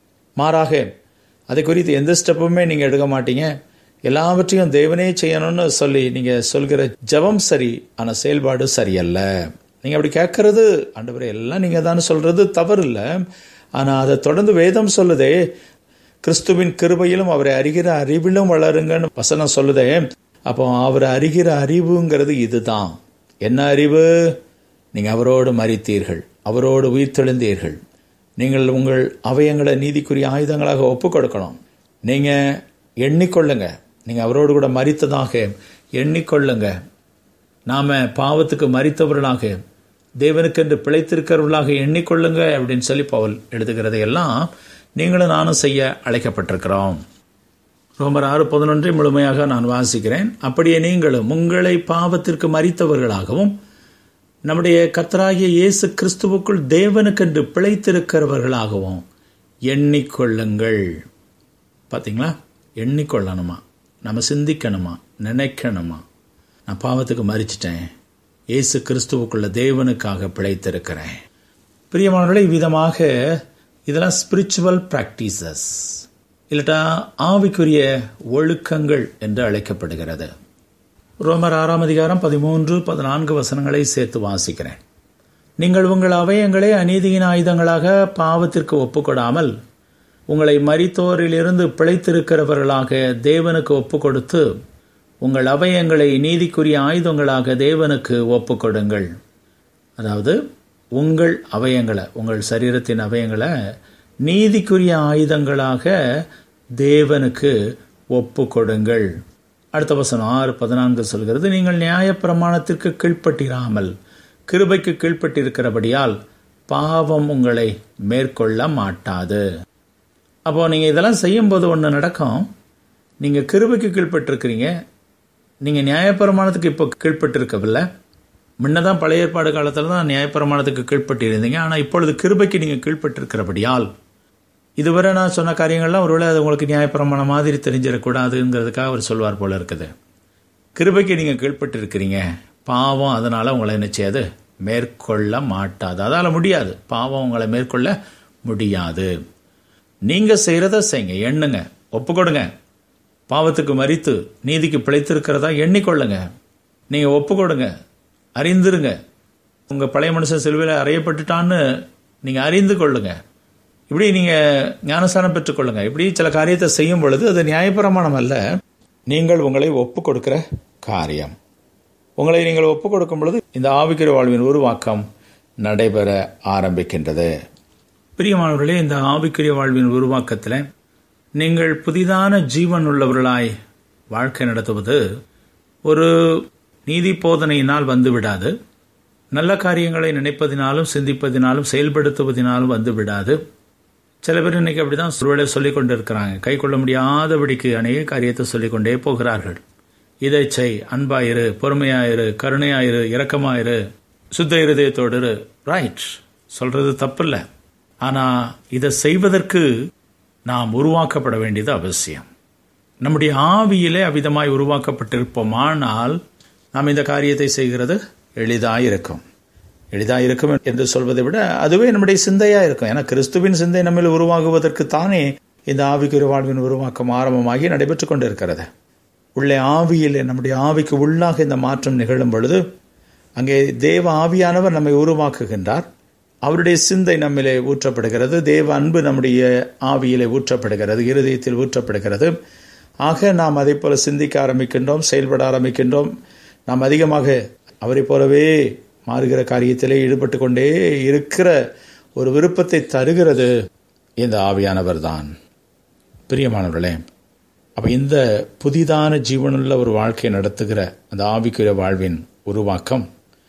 மாறாக அதை குறித்து எந்த ஸ்டெப்புமே நீங்கள் எடுக்க மாட்டீங்க. எல்லாவற்றையும் தேவனே செய்யணும்னு சொல்லி நீங்கள் சொல்கிற ஜெபம் சரி, ஆனால் செயல்பாடு சரியல்ல. நீங்கள் அப்படி கேட்கறது ஆண்டவரே எல்லாம் நீங்கள் தானே சொல்கிறது தவறு இல்லை. ஆனால் அதை தொடர்ந்து வேதம் சொல்லுதே, கிறிஸ்துவின் கிருபையிலும் அவரை அறிகிற அறிவிலும் வளருங்கன்னு வசனம் சொல்லுதே. அப்போ அவரை அறிகிற அறிவுங்கிறது இதுதான். என்ன அறிவு? நீங்கள் அவரோடு மரித்தீர்கள், அவரோடு உயிர் தெழுந்தீர்கள், நீங்கள் உங்கள் அவயங்களை நீதிக்குரிய ஆயுதங்களாக ஒப்பு கொடுக்கணும். நீங்கள் எண்ணிக்கொள்ளுங்க, நீங்கள் அவரோடு கூட மரித்ததாக எண்ணிக்கொள்ளுங்க. நாம் பாவத்துக்கு மரித்தவர்களாக தேவனுக்கென்று பிழைத்திருக்கிறவர்களாக எண்ணிக்கொள்ளுங்க அப்படின்னு சொல்லி பவுல் எழுதுகிறதையெல்லாம் நீங்களும் நானும் செய்ய அழைக்கப்பட்டிருக்கிறோம். ரோமர் ஆறு பதினொன்றை முழுமையாக நான் வாசிக்கிறேன். அப்படியே நீங்களும் உங்களை பாவத்திற்கு மரித்தவர்களாகவும் நம்முடைய கர்த்தராகிய இயேசு கிறிஸ்துவுக்குள் தேவனுக்கென்று பிழைத்திருக்கிறவர்களாகவும் எண்ணிக்கொள்ளுங்கள். பார்த்தீங்களா? எண்ணிக்கொள்ளணுமா, நம்ம சிந்திக்கணுமா, நினைக்கணுமா. நான் பாவத்துக்கு மரிச்சிட்டேன், இயேசு கிறிஸ்துவுக்குள்ள தேவனுக்காக பிழைத்திருக்கிறேன். பிரியமானவர்களே, இவ்விதமாக இதெல்லாம் ஸ்பிரிச்சுவல் பிராக்டிசஸ் இல்லட்டா ஆவிக்குரிய ஒழுக்கங்கள் என்று அழைக்கப்படுகிறது. ரோமர் ஆறாம் அதிகாரம் பதிமூன்று பதினான்கு வசனங்களை சேர்த்து வாசிக்கிறேன். நீங்கள் உங்கள் அவயங்களை அநீதியின் ஆயுதங்களாக பாவத்திற்கு ஒப்புக்கொடாமல் உங்களை மரித்தோரிலிருந்து பிழைத்திருக்கிறவர்களாக தேவனுக்கு ஒப்பு கொடுத்து உங்கள் அவயங்களை நீதிக்குரிய ஆயுதங்களாக தேவனுக்கு ஒப்பு கொடுங்கள். அதாவது உங்கள் அவயங்களை, உங்கள் சரீரத்தின் அவயங்களை நீதிக்குரிய ஆயுதங்களாக தேவனுக்கு ஒப்பு கொடுங்கள். அடுத்த வசனம் ஆறு பதினான்கு சொல்கிறது, நீங்கள் நியாயப்பிரமாணத்திற்கு கீழ்ப்பட்டிராமல் கிருபைக்கு கீழ்ப்பட்டிருக்கிறபடியால் பாவம் உங்களை மேற்கொள்ள மாட்டாது. அப்போ நீங்கள் இதெல்லாம் செய்யும்போது ஒன்று நடக்கும். நீங்கள் கிருபைக்கு கீழ்ப்பட்டிருக்கிறீங்க, நீங்கள் நியாயப்பிரமாணத்துக்கு இப்போ கீழ்ப்பட்டிருக்கவில்லை. முன்னதான் பழைய ஏற்பாடு காலத்தில் தான் நியாயப்பிரமாணத்துக்கு கீழ்ப்பட்டு இருந்தீங்க. ஆனால் இப்பொழுது கிருபைக்கு நீங்கள் கீழ்ப்பட்டிருக்கிறபடியால் இதுவரை நான் சொன்ன காரியங்கள்லாம் ஒருவேளை அது உங்களுக்கு நியாயப்பிரமாணம் மாதிரி தெரிஞ்சிடக்கூடாதுங்கிறதுக்காக அவர் சொல்வார் போல இருக்குது. கிருபைக்கு நீங்கள் கீழ்ப்பட்டு இருக்கிறீங்க, பாவம் அதனால் உங்களை என்ன செய்யாது, மேற்கொள்ள மாட்டாது. அதால் முடியாது, பாவம் உங்களை மேற்கொள்ள முடியாது. நீங்கள் செய்கிறத செய்யுங்க, எண்ணுங்க, ஒப்பு கொடுங்க. பாவத்துக்கு மரித்து நீதிக்கு பிழைத்திருக்கிறதா எண்ணிக்கொள்ளுங்க. நீங்கள் ஒப்பு கொடுங்க, அறிந்துருங்க. உங்கள் பழைய மனுஷன் சிலுவையில் அறையப்பட்டுட்டான்னு நீங்கள் அறிந்து கொள்ளுங்க. இப்படி நீங்கள் ஞானஸ்தானம் பெற்றுக்கொள்ளுங்க. இப்படி சில காரியத்தை செய்யும் பொழுது அது நியாயப்பிரமாணம் அல்ல, நீங்கள் உங்களை ஒப்பு கொடுக்கிற காரியம். உங்களை நீங்கள் ஒப்பு கொடுக்கும் பொழுது இந்த ஆவிக்குரிய வாழ்வின் உருவாக்கம் நடைபெற ஆரம்பிக்கின்றது. பிரியமானவர்களே, இந்த ஆவிக்குரிய வாழ்வின் உருவாக்கத்தில் நீங்கள் புதிதான ஜீவன் உள்ளவர்களாய் வாழ்க்கை நடத்துவது ஒரு நீதி போதனையினால் வந்துவிடாது. நல்ல காரியங்களை நினைப்பதினாலும் சிந்திப்பதினாலும் செயல்படுத்துவதனாலும் வந்து விடாது. சில பேர் இன்னைக்கு அப்படிதான் ஒருவேளை சொல்லிக் கொண்டு இருக்கிறாங்க. கை கொள்ள முடியாதபடிக்கு அநேக காரியத்தை சொல்லிக்கொண்டே போகிறார்கள். இதை செய், அன்பாயிரு, பொறுமையாயிரு, கருணையாயிரு, இரக்கமாயிரு, சுத்த இருதயத்தோடு. ரைட், சொல்றது தப்பில்லை. ஆனா இதை செய்வதற்கு நாம் உருவாக்கப்பட வேண்டியது அவசியம். நம்முடைய ஆவியிலே அவ்விதமாய் உருவாக்கப்பட்டிருப்போமானால் நாம் இந்த காரியத்தை செய்கிறது எளிதாயிருக்கும். எளிதாயிருக்கும் என்று சொல்வதை விட அதுவே நம்முடைய சிந்தையா இருக்கும். ஏன்னா கிறிஸ்துவின் சிந்தை நம்மில் உருவாகுவதற்கு தானே இந்த ஆவிக்குரிய வாழ்வின் உருவாக்கம் ஆரம்பமாகி நடைபெற்றுக் கொண்டிருக்கிறது. உள்ளே ஆவியிலே நம்முடைய ஆவிக்கு உள்ளாக இந்த மாற்றம் நிகழும் பொழுது அங்கே தேவ ஆவியானவர் நம்மை உருவாக்குகின்றார். அவருடைய சிந்தை நம்மிலே ஊற்றப்படுகிறது. தேவ அன்பு நம்முடைய ஆவியிலே ஊற்றப்படுகிறது, இருதயத்தில் ஊற்றப்படுகிறது. ஆக நாம் அதை போல சிந்திக்க ஆரம்பிக்கின்றோம், செயல்பட ஆரம்பிக்கின்றோம். நாம் அதிகமாக அவரை போலவே மாறுகிற காரியத்திலே ஈடுபட்டு கொண்டே இருக்கிற ஒரு விருப்பத்தை தருகிறது இந்த ஆவியானவர் தான். பிரியமானவர்களே, அப்ப இந்த புதிதான ஜீவனுள்ள ஒரு வாழ்க்கை நடத்துகிற அந்த ஆவிக்குரிய வாழ்வின் உருவாக்கம்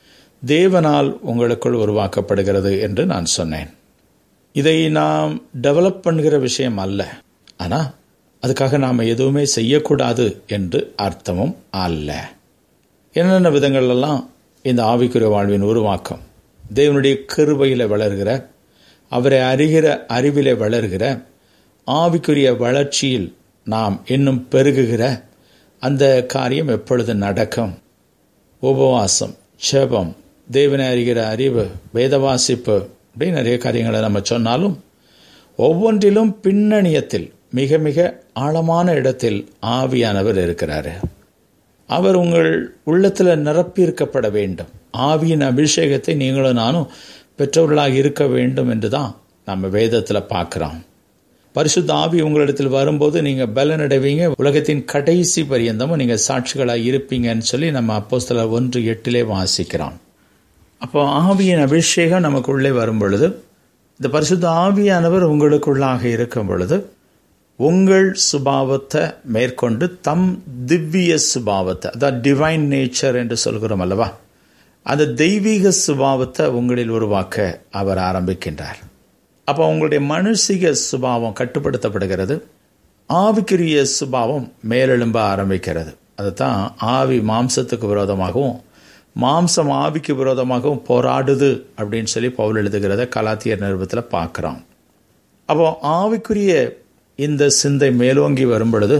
தேவனால் உங்களுக்குள் உருவாக்கப்படுகிறது என்று நான் சொன்னேன். இதை நாம் டெவலப் பண்ணுகிற விஷயம் அல்ல. ஆனால் அதுக்காக நாம் எதுவுமே செய்யக்கூடாது என்று அர்த்தமும் அல்ல. என்னென்ன விதங்கள்லாம் இந்த ஆவிக்குரிய வாழ்வின் உருவாக்கம் தேவனுடைய கிருபையில வளர்கிற, அவரை அறிகிற அறிவிலே வளர்கிற, ஆவிக்குரிய வளர்ச்சியில் நாம் இன்னும் பெருகுகிற அந்த காரியம் எப்பொழுது நடக்கும்? உபவாசம், ஜெபம், தேவனை அறிகிற அறிவு, வேத வாசிப்பு, அப்படி நிறைய காரியங்களை நம்ம சொன்னாலும் ஒவ்வொன்றிலும் பின்னணியத்தில் மிக மிக ஆழமான இடத்தில் ஆவியானவர் இருக்கிறாரு. அவர் உங்கள் உள்ளத்தில் நிரப்பியிருக்கப்பட வேண்டும். ஆவியின் அபிஷேகத்தை நீங்களும் நானும் பெற்றவர்களாக இருக்க வேண்டும் என்று தான் நம்ம வேதத்தில் பார்க்கிறோம். பரிசுத்த ஆவி உங்களிடத்தில் வரும்போது நீங்கள் பலனடைவீங்க, உலகத்தின் கடைசி பரியந்தமும் நீங்கள் சாட்சிகளாக இருப்பீங்கன்னு சொல்லி நம்ம அப்போஸ்தலர் ஒன்று எட்டிலே வாசிக்கிறோம். அப்போ ஆவியின் அபிஷேகம் நமக்குள்ளே வரும் பொழுது, இந்த பரிசுத்த ஆவியானவர் உங்களுக்குள்ளாக இருக்கும் பொழுது உங்கள் சுபாவத்தை மேற்கொண்டு தம் திவ்ய சுபாவத்தை, அதாவது டிவைன் நேச்சர் என்று சொல்கிறோம் அல்லவா, அந்த தெய்வீக சுபாவத்தை உங்களில் உருவாக்க அவர் ஆரம்பிக்கின்றார். அப்போ உங்களுடைய மனுஷிக சுபாவம் கட்டுப்படுத்தப்படுகிறது, ஆவிக்குரிய சுபாவம் மேலெழும்ப ஆரம்பிக்கிறது. அதுதான் ஆவி மாம்சத்துக்கு விரோதமாகவும் மாம்சம் ஆவிக்கு விரோதமாகவும் போராடுது அப்படின்னு சொல்லி பவுல் எழுதுகிறத கலாத்தியர் நிருபத்தில் பார்க்குறோம். அப்போ ஆவிக்குரிய இந்த சிந்தை மேலோங்கி வரும் பொழுது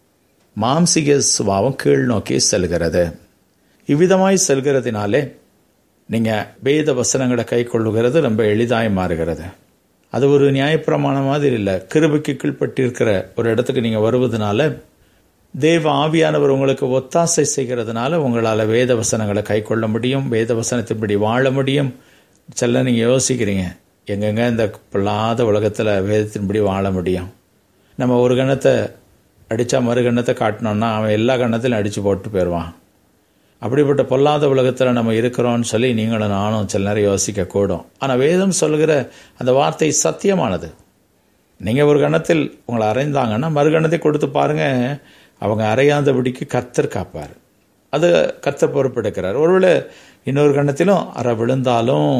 மாம்சிக சுபாவம் கீழ் நோக்கி செல்கிறது. இவ்விதமாய் செல்கிறதுனாலே நீங்கள் வேத வசனங்களை கை கொள்ளுகிறது ரொம்ப எளிதாய் மாறுகிறது. அது ஒரு நியாயப்பிரமாணம் மாதிரி இல்லை. கிருபைக்கு கீழ்பட்டிருக்கிற ஒரு இடத்துக்கு நீங்கள் வருவதனால தேவ ஆவியானவர் உங்களுக்கு ஒத்தாசை செய்கிறதுனால உங்களால் வேத வசனங்களை கை கொள்ள முடியும், வேத வசனத்தின்படி வாழ முடியும். செல்ல நீங்கள் யோசிக்கிறீங்க, எங்கெங்க இந்த பொல்லாத உலகத்தில் வேதத்தின்படி வாழ முடியும்? நம்ம ஒரு கணத்தை அடித்தா மறு கணத்தை காட்டினோம்னா அவன் எல்லா கணத்திலும் அடித்து போட்டு போயிடுவான். அப்படிப்பட்ட பொல்லாத உலகத்தில் நம்ம இருக்கிறோம்னு சொல்லி நீங்களும் நானும் சில நேரம் யோசிக்கக்கூடும். ஆனால் வேதம் சொல்கிற அந்த வார்த்தை சத்தியமானது. நீங்கள் ஒரு கணத்தில் உங்களை அறைந்தாங்கன்னா மறுகணத்தை கொடுத்து பாருங்கள், அவங்க அறையாதபடிக்கு கர்த்தர் காப்பார். அது கர்த்தர் பொறுப்பெடுக்கிறார். ஒருவேளை இன்னொரு கணத்திலும் அறை விழுந்தாலும்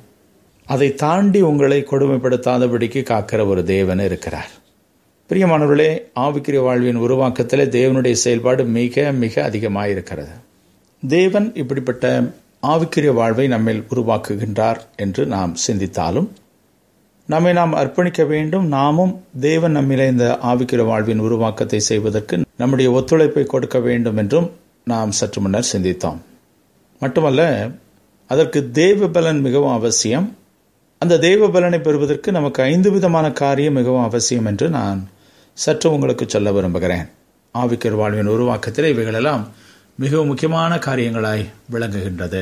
அதை தாண்டி உங்களை கொடுமைப்படுத்தாதபடிக்கு காக்கிற ஒரு தேவன் இருக்கிறார். பிரியமானவர்களே, ஆவிக்குரிய வாழ்வின் உருவாக்கத்தில் தேவனுடைய செயல்பாடு மிக மிக அதிகமாக இருக்கிறது. தேவன் இப்படிப்பட்ட ஆவிக்குரிய வாழ்வை நம்மில் உருவாக்குகின்றார் என்று நாம் சிந்தித்தாலும், நம்மை நாம் அர்ப்பணிக்க வேண்டும். நாமும் தேவன் நம்மிலே இந்த ஆவிக்குரிய வாழ்வின் உருவாக்கத்தை செய்வதற்கு நம்முடைய ஒத்துழைப்பை கொடுக்க வேண்டும் என்றும் நாம் சற்று முன்னர் சிந்தித்தோம். மட்டுமல்ல, அதற்கு தேவ பலன் மிகவும் அவசியம். அந்த தேவ பலனை பெறுவதற்கு நமக்கு ஐந்து விதமான காரியம் மிகவும் அவசியம் என்று நான் சற்று உங்களுக்கு சொல்ல விரும்புகிறேன். ஆவிக்குரிய வாழ்வின் உருவாக்கத்தில் இவைகளெல்லாம் மிகவும் முக்கியமான காரியங்களாய் விளங்குகின்றது.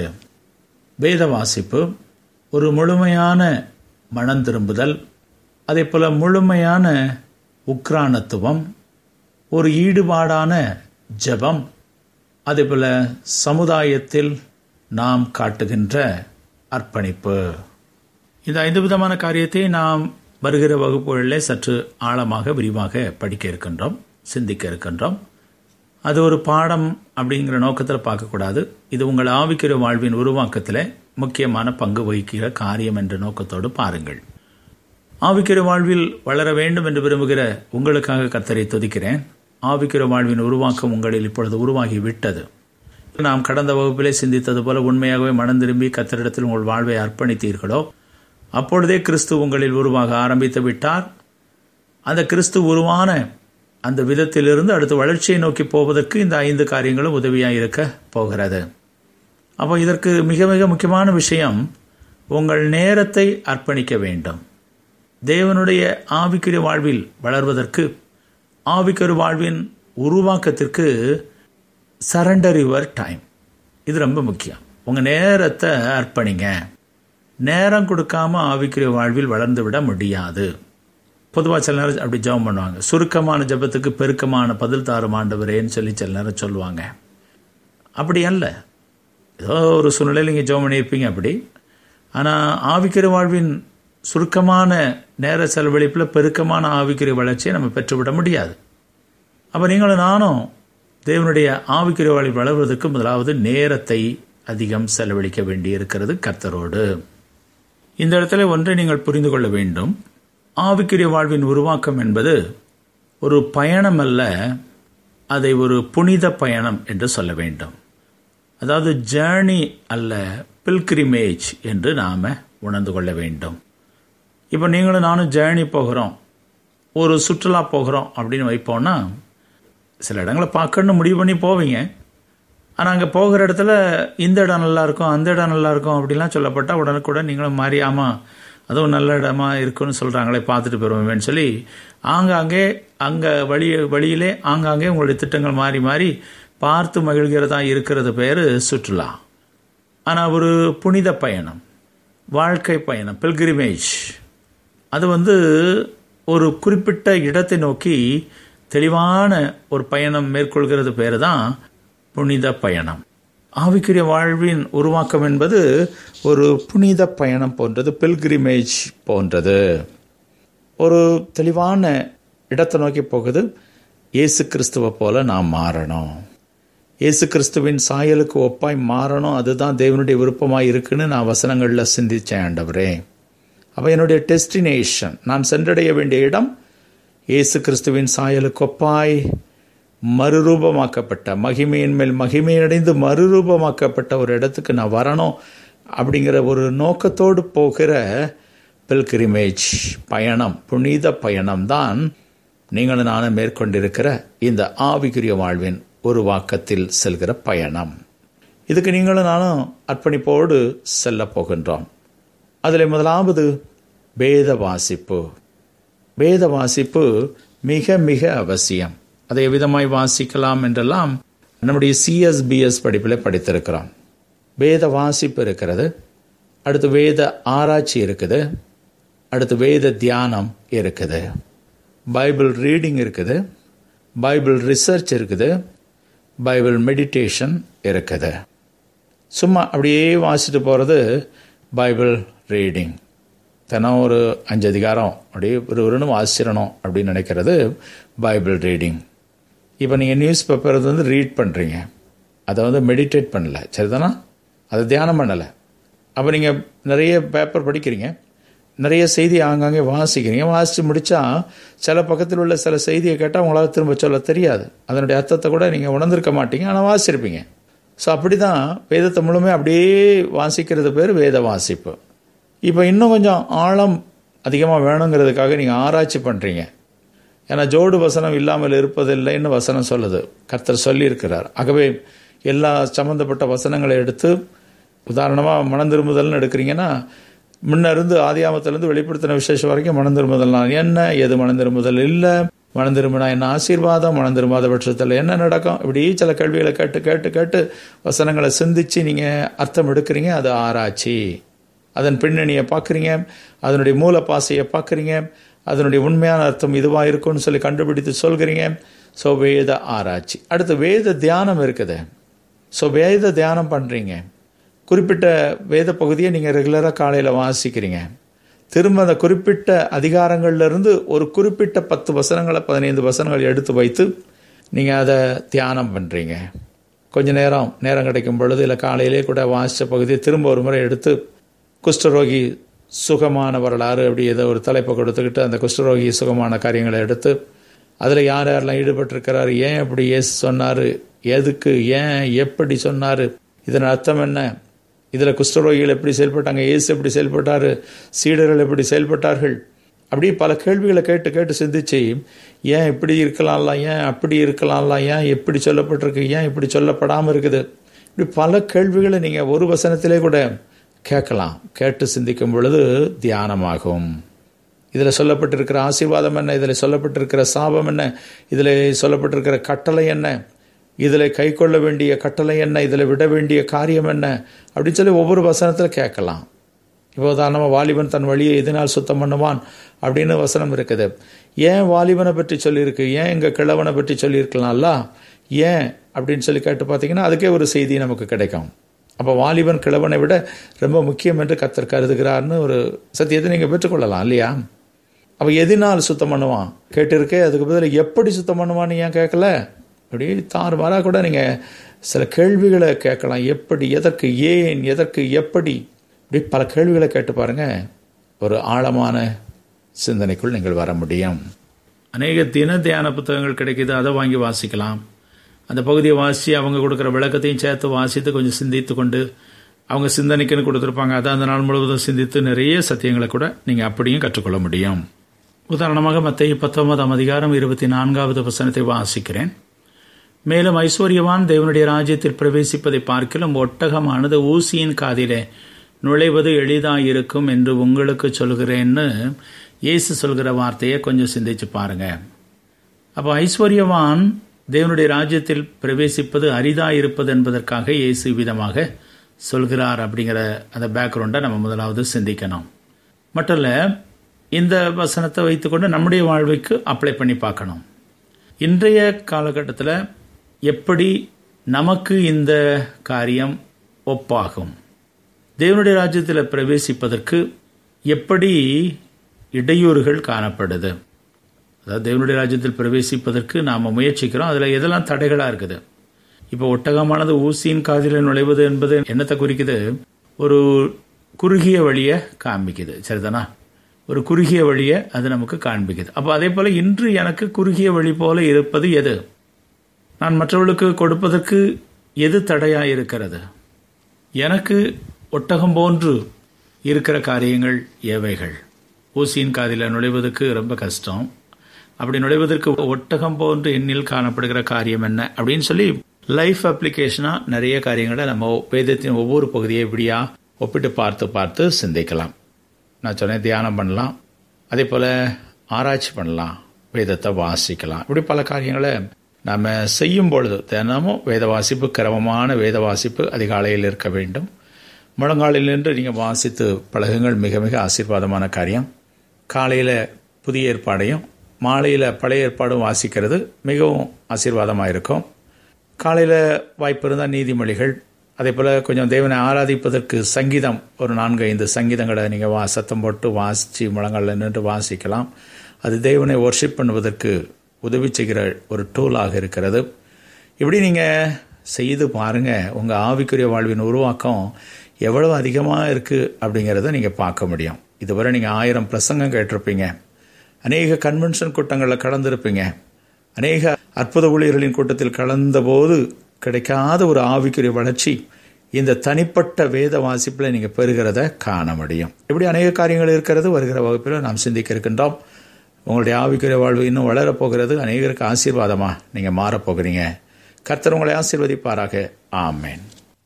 வேத வாசிப்பு, ஒரு முழுமையான மனம் திரும்புதல், அதே போல முழுமையான உக்ரானத்துவம், ஒரு ஈடுபாடான ஜெபம், அதே போல சமுதாயத்தில் நாம் காட்டுகின்ற அர்ப்பணிப்பு. இந்த ஐந்து விதமான காரியத்தை நாம் வருகிற வகுப்புகளிலே சற்று ஆழமாக விரிவாக படிக்க இருக்கின்றோம், சிந்திக்க இருக்கின்றோம். அது ஒரு பாடம் அப்படிங்கிற நோக்கத்தில் பார்க்கக்கூடாது. இது உங்கள் ஆவிக்குரிய வாழ்வின் உருவாக்கத்தில் முக்கியமான பங்கு வகிக்கிற காரியம் என்ற நோக்கத்தோடு பாருங்கள். ஆவிக்குரிய வாழ்வில் வளர வேண்டும் என்று விரும்புகிற உங்களுக்காக கர்த்தரை துதிக்கிறேன். ஆவிக்குரிய வாழ்வின் உருவாக்கம் உங்களில் இப்பொழுது உருவாகி விட்டது. நாம் கடந்த வகுப்பிலே சிந்தித்தது போல உண்மையாகவே மனம் திரும்பி கர்த்தரிடத்தில் உங்கள் வாழ்வை அர்ப்பணித்தீர்களோ, அப்பொழுதே கிறிஸ்து உங்களில் உருவாக ஆரம்பித்து விட்டார். அந்த கிறிஸ்து உருவான அந்த விதத்திலிருந்து அடுத்த வளர்ச்சியை நோக்கி போவதற்கு இந்த ஐந்து காரியங்களும் உதவியாக இருக்க போகிறது. அப்போ இதற்கு மிக மிக முக்கியமான விஷயம், உங்கள் நேரத்தை அர்ப்பணிக்க வேண்டும். தேவனுடைய ஆவிக்குரிய வாழ்வில் வளர்வதற்கு, ஆவிக்குரிய வாழ்வின் உருவாக்கத்திற்கு சரண்டர் யுவர் டைம், இது ரொம்ப முக்கியம். உங்கள் நேரத்தை அர்ப்பணிங்க. நேரம் கொடுக்காம ஆவிக்குரிய வாழ்வில் வளர்ந்து விட முடியாது. பொதுவாக சில நேரம் அப்படி ஜெபம் பண்ணுவாங்க, சுருக்கமான ஜெபத்துக்கு பெருக்கமான பதில் தாரும் ஆண்டவரேன்னு சொல்லி சில நேரம் சொல்லுவாங்க. அப்படி அல்ல, ஏதோ ஒரு சூழ்நிலையில் நீங்கள் ஜெபம் பண்ணியிருப்பீங்க அப்படி. ஆனால் ஆவிக்குரிய வாழ்வின் சுருக்கமான நேர செலவழிப்பில் பெருக்கமான ஆவிக்குரிய வளர்ச்சியை நம்ம பெற்றுவிட முடியாது. அப்போ நீங்களும் நானும் தேவனுடைய ஆவிக்குரிய வாழ்வில் வளர்வதற்கு முதலாவது நேரத்தை அதிகம் செலவழிக்க வேண்டி இருக்கிறது கர்த்தரோடு. இந்த இடத்துல ஒன்றை நீங்கள் புரிந்து கொள்ள வேண்டும். ஆவிக்குரிய வாழ்வின் உருவாக்கம் என்பது ஒரு பயணம் அல்ல, அதை ஒரு புனித பயணம் என்று சொல்ல வேண்டும். அதாவது ஜேர்னி அல்ல, பில்கிரிமேஜ் என்று நாம் உணர்ந்து கொள்ள வேண்டும். இப்போ நீங்களும் நானும் ஜேர்னி போகிறோம், ஒரு சுற்றுலா போகிறோம் அப்படின்னு வைப்போம்னா, சில இடங்களை பார்க்கணும்னு முடிவு பண்ணி போவீங்க. ஆனால் அங்கே போகிற இடத்துல இந்த இடம் நல்லாயிருக்கும், அந்த இடம் நல்லாயிருக்கும் அப்படிலாம் சொல்லப்பட்டால் உடனுக்குடன் நீங்களும் மாறி, ஆமாம் அதுவும் நல்ல இடமா இருக்குன்னு சொல்கிறாங்களே பார்த்துட்டு போயிடுவேன்னு சொல்லி ஆங்காங்கே அங்கே வழி வழியிலே ஆங்காங்கே உங்களுடைய திட்டங்கள் மாறி மாறி பார்த்து மகிழ்கிறதா இருக்கிறது பேர் சுற்றுலா. ஆனால் ஒரு புனித பயணம், வாழ்க்கை பயணம், பில்கிரிமேஜ், அது வந்து ஒரு குறிப்பிட்ட இடத்தை நோக்கி தெளிவான ஒரு பயணம் மேற்கொள்கிறது பேர் தான் புனித பயணம். ஆவிக்குரிய வாழ்வின் உருவாக்கம் என்பது ஒரு புனித பயணம் போன்றது, பில்கிரிமேஜ் போன்றது. ஒரு தெளிவான இடத்தை நோக்கி போகுது. இயேசு கிறிஸ்துவை போல நாம் மாறணும், இயேசு கிறிஸ்துவின் சாயலுக்கு ஒப்பாய் மாறணும். அதுதான் தேவனுடைய விருப்பமாக இருக்குன்னு நான் வசனங்களில் சிந்தித்தேன் ஆண்டவரே. அப்போ என்னுடைய டெஸ்டினேஷன், நான் சென்றடைய வேண்டிய இடம் இயேசு கிறிஸ்துவின் சாயலுக்கு ஒப்பாய் மறுரூபமாக்கப்பட்ட, மகிமையின் மேல் மகிமையடைந்து மறுரூபமாக்கப்பட்ட ஒரு இடத்துக்கு நான் வரணும் அப்படிங்கிற ஒரு நோக்கத்தோடு போகிற பில்கிரிமேஜ் பயணம், புனித பயணம் தான் நீங்களும் நானும் மேற்கொண்டிருக்கிற இந்த ஆவிக்குரிய வாழ்வின் உருவாக்கத்தில் செல்கிற பயணம். இதுக்கு நீங்களும் நானும் அர்ப்பணிப்போடு செல்ல போகின்றோம். அதில் முதலாவது வேத வாசிப்பு. வேத வாசிப்பு மிக மிக அவசியம். அதை எவ்விதமாய் வாசிக்கலாம் என்றெல்லாம் நம்முடைய சிஎஸ்பிஎஸ் படிப்பில் படித்திருக்கிறோம். வேத வாசிப்பு இருக்கிறது, அடுத்து வேத ஆராய்ச்சி இருக்குது, அடுத்து வேத தியானம் இருக்குது, பைபிள் ரீடிங் இருக்குது, பைபிள் ரிசர்ச் இருக்குது, பைபிள் மெடிடேஷன் இருக்குது. சும்மா அப்படியே வாசிட்டு போகிறது பைபிள் ரீடிங். தினம் ஒரு அஞ்சு அதிகாரம் அப்படியே ஒரு ஒரு வாசிச்சிடணும் அப்படின்னு நினைக்கிறது பைபிள் ரீடிங். இப்போ நீங்கள் நியூஸ் பேப்பர் வந்து ரீட் பண்ணுறீங்க, அதை வந்து மெடிடேட் பண்ணலை, சரிதானா? அதை தியானம் பண்ணலை. அப்போ நீங்கள் நிறைய பேப்பர் படிக்கிறீங்க, நிறைய செய்தி ஆங்காங்கே வாசிக்கிறீங்க. வாசித்து முடித்தா சில பக்கத்தில் உள்ள சில செய்தியை கேட்டால் உங்களால் திரும்ப சொல்ல தெரியாது, அதனுடைய அர்த்தத்தை கூட நீங்கள் உணர்ந்திருக்க மாட்டீங்க, ஆனால் வாசிச்சிருப்பீங்க. ஸோ அப்படி தான் வேதத்தை முழுமையாக அப்படியே வாசிக்கிறது பேர் வேத வாசிப்பு. இப்போ இன்னும் கொஞ்சம் ஆழம் அதிகமாக வேணுங்கிறதுக்காக நீங்கள் ஆராய்ச்சி பண்ணுறீங்க. ஏன்னா ஜோடு வசனம் இல்லாமல் இருப்பதில்லைன்னு வசனம் சொல்லுது, கர்த்தர் சொல்லியிருக்கிறார். ஆகவே எல்லா சம்மந்தப்பட்ட வசனங்களை எடுத்து, உதாரணமாக மனம் திரும்புதல்னு எடுக்கிறீங்கன்னா, முன்ன இருந்து ஆதியாமத்திலேருந்து வெளிப்படுத்தின விசேஷம் வரைக்கும் மனம் திரும்புதல்னா என்ன, எது மனம் திரும்புதல் இல்லை, மனம் திரும்பினா என்ன ஆசீர்வாதம், மனம் திரும்பாத பட்சத்தில் என்ன நடக்கும், இப்படி சில கேள்விகளை கேட்டு கேட்டு கேட்டு வசனங்களை சிந்திச்சு நீங்கள் அர்த்தம் எடுக்கிறீங்க. அது ஆராய்ச்சி. அதன் பின்னணியை பார்க்குறீங்க, அதனுடைய மூல பாசையை பார்க்குறீங்க, அதனுடைய உண்மையான அர்த்தம் இதுவாக இருக்கும்னு சொல்லி கண்டுபிடித்து சொல்கிறீங்க. ஸோ வேத ஆராய்ச்சி. அடுத்து வேத தியானம் இருக்குது. ஸோ வேத தியானம் பண்ணுறீங்க. குறிப்பிட்ட வேத பகுதியை நீங்கள் ரெகுலராக காலையில் வாசிக்கிறீங்க. திரும்ப அந்த குறிப்பிட்ட அதிகாரங்கள்லேருந்து ஒரு குறிப்பிட்ட பத்து வசனங்களை பதினைந்து வசனங்களை எடுத்து வைத்து நீங்கள் அதை தியானம் பண்ணுறீங்க. கொஞ்ச நேரம் நேரம் கிடைக்கும் பொழுது இல்லை காலையிலே கூட வாசித்த பகுதியை திரும்ப ஒரு முறை எடுத்து குஷ்டரோகி சுகமான வரலாறு அப்படி ஏதோ ஒரு தலைப்பை கொடுத்துக்கிட்டு அந்த குஷ்டரோகி சுகமான காரியங்களை எடுத்து அதில் யார் யாரெல்லாம் ஈடுபட்டிருக்கிறார், ஏன் அப்படி ஏசு சொன்னார், எதுக்கு, ஏன், எப்படி சொன்னார், இதன் அர்த்தம் என்ன, இதில் குஷ்டரோகிகள் எப்படி செயல்பட்டாங்க, இயேசு எப்படி செயல்பட்டார், சீடர்கள் எப்படி செயல்பட்டார்கள், அப்படி பல கேள்விகளை கேட்டு கேட்டு சிந்திச்சு ஏன் இப்படி இருக்கலாம்ல, ஏன் அப்படி இருக்கலாம்ல, ஏன் எப்படி சொல்லப்பட்டிருக்கு, ஏன் இப்படி சொல்லப்படாமல் இருக்குது, இப்படி பல கேள்விகளை நீங்கள் ஒரு வசனத்திலே கூட கேட்கலாம். கேட்டு சிந்திக்கும் பொழுது தியானமாகும். இதில் சொல்லப்பட்டிருக்கிற ஆசீர்வாதம் என்ன, இதில் சொல்லப்பட்டிருக்கிற சாபம் என்ன, இதில் சொல்லப்பட்டிருக்கிற கட்டளை என்ன, இதில் கை கொள்ள வேண்டிய கட்டளை என்ன, இதில் விட வேண்டிய காரியம் என்ன, அப்படின்னு சொல்லி ஒவ்வொரு வசனத்தில் கேட்கலாம். இப்போ உதாரணமாக வாலிபன் தன் வழியை எதனால் சுத்தம் பண்ணுவான் அப்படின்னு வசனம் இருக்குது. ஏன் வாலிபனை பற்றி சொல்லியிருக்கு, ஏன் எங்கள் கிழவனை பற்றி சொல்லியிருக்கலாம்ல, ஏன் அப்படின்னு சொல்லி கேட்டு பார்த்தீங்கன்னா அதுக்கே ஒரு செய்தி நமக்கு கிடைக்கும். அப்போ வாலிபன் கிழவனை விட ரொம்ப முக்கியம் என்று கர்த்தர் கருதுகிறார்னு ஒரு சத்தியத்தை நீங்கள் பெற்றுக்கொள்ளலாம் இல்லையா? அப்போ எதினால் சுத்தம் பண்ணுவான் கேட்டிருக்கே, அதுக்கு பதில் எப்படி சுத்தம் பண்ணுவான்னு ஏன் கேட்கல? அப்படி தாறுமாறாக கூட நீங்கள் சில கேள்விகளை கேட்கலாம். எப்படி, எதற்கு, ஏன், எதற்கு, எப்படி, இப்படி பல கேள்விகளை கேட்டு பாருங்கள். ஒரு ஆழமான சிந்தனைக்குள் நீங்கள் வர முடியும். அநேக தின தியான புத்தகங்கள் கிடைக்கிது, அதை வாங்கி வாசிக்கலாம். அந்த பகுதியை வாசி அவங்க கொடுக்குற விளக்கத்தையும் சேர்த்து வாசித்து கொஞ்சம் சிந்தித்து கொண்டு அவங்க சிந்தனைக்குன்னு கொடுத்துருப்பாங்க, அதை அந்த நாள் முழுவதும் சிந்தித்து நிறைய சத்தியங்களை கூட நீங்கள் அப்படியும் கற்றுக்கொள்ள முடியும். உதாரணமாக மத்தேயு பத்தொன்பதாம் அதிகாரம் இருபத்தி நான்காவது வசனத்தை வாசிக்கிறேன். மேலும் ஐஸ்வர்யவான் தேவனுடைய ராஜ்யத்தில் பிரவேசிப்பதை பார்க்கிலும் ஒட்டகமானது ஊசியின் காதிலே நுழைவது எளிதாயிருக்கும் என்று உங்களுக்கு சொல்கிறேன்னு இயேசு சொல்கிற வார்த்தையை கொஞ்சம் சிந்திச்சு பாருங்க. அப்போ ஐஸ்வர்யவான் தேவனுடைய ராஜ்யத்தில் பிரவேசிப்பது அரிதாயிருப்பது என்பதற்காக இயேசு விதமாக சொல்கிறார் அப்படிங்கிற அந்த பேக்ரவுண்டை நம்ம முதலாவது சிந்திக்கணும். மட்டும் இல்லை, இந்த வசனத்தை வைத்துக்கொண்டு நம்முடைய வாழ்வுக்கு அப்ளை பண்ணி பார்க்கணும். இன்றைய காலகட்டத்தில் எப்படி நமக்கு இந்த காரியம் ஒப்பாகும், தேவனுடைய ராஜ்யத்தில் பிரவேசிப்பதற்கு எப்படி இடையூறுகள் காணப்படுது, அதாவது தேவனுடைய ராஜ்யத்தில் பிரவேசிப்பதற்கு நாம் முயற்சிக்கிறோம், அதில் எதெல்லாம் தடைகளாக இருக்குது. இப்போ ஒட்டகமானது ஊசியின் காதில் நுழைவது என்பது என்னத்தை குறிக்குது? ஒரு குறுகிய வழியை காண்பிக்குது, சரிதானா? ஒரு குறுகிய வழியை அது நமக்கு காண்பிக்குது. அப்போ அதே போல் இன்று எனக்கு குறுகிய வழி போல இருப்பது எது? நான் மற்றவர்களுக்கு கொடுப்பதற்கு எது தடையாக இருக்கிறது? எனக்கு ஒட்டகம் போன்று இருக்கிற காரியங்கள் எவைகள்? ஊசியின் காதில் நுழைவதற்கு ரொம்ப கஷ்டம். அப்படி நுழைவதற்கு ஒட்டகம் போன்று எண்ணில் காணப்படுகிற காரியம் என்ன அப்படின்னு சொல்லி லைஃப் அப்ளிகேஷனாக நிறைய காரியங்களை நம்ம வேதத்தின் ஒவ்வொரு பகுதியை இப்படியா ஒப்பிட்டு பார்த்து பார்த்து சிந்திக்கலாம். நான் சொன்னேன், தியானம் பண்ணலாம், அதே போல் ஆராய்ச்சி பண்ணலாம், வேதத்தை வாசிக்கலாம். இப்படி பல காரியங்களை நம்ம செய்யும் பொழுது தினமும் வேத வாசிப்பு, கிரமமான வேத வாசிப்பு அதிகாலையில் இருக்க வேண்டும். முழங்காலில் நின்று நீங்கள் வாசித்து பழகுங்கள், மிக மிக ஆசீர்வாதமான காரியம். காலையில் புதிய ஏற்பாடையும் மாலையில் பழைய ஏற்பாடும் வாசிக்கிறது மிகவும் ஆசீர்வாதமாக இருக்கும். காலையில் வாய்ப்பு இருந்தால் நீதிமொழிகள், அதே போல் கொஞ்சம் தேவனை ஆராதிப்பதற்கு சங்கீதம், ஒரு நான்கு ஐந்து சங்கீதங்களை நீங்கள் வா சத்தம் போட்டு வாசித்து முழங்காலில் நின்று வாசிக்கலாம். அது தேவனை வொர்ஷிப் பண்ணுவதற்கு உதவி செய்கிற ஒரு டூலாக இருக்கிறது. இப்படி நீங்கள் செய்து பாருங்கள், உங்கள் ஆவிக்குரிய வாழ்வின் உருவாக்கம் எவ்வளவு அதிகமாக இருக்குது அப்படிங்கிறத நீங்கள் பார்க்க முடியும். இதுவரை நீங்கள் ஆயிரம் பிரசங்கம் கேட்டிருப்பீங்க, அநேக கன்வென்ஷன் கூட்டங்களில் கலந்துருப்பீங்க, அநேக அற்புத ஊழியர்களின் கூட்டத்தில் கலந்த போது கிடைக்காத ஒரு ஆவிக்குரிய வளர்ச்சி இந்த தனிப்பட்ட வேத வாசிப்பில் நீங்கள் பெறுகிறத காண முடியும். இப்படி அநேக காரியங்கள் இருக்கிறது. வருகிற வகுப்பில் நாம் சிந்திக்க இருக்கின்றோம். உங்களுடைய ஆவிக்குரிய வாழ்வு இன்னும் வளரப்போகிறது. அநேகருக்கு ஆசீர்வாதமாக நீங்கள் மாறப்போகிறீங்க. கர்த்தர் உங்களை ஆசீர்வதிப்பாராக. ஆமேன்.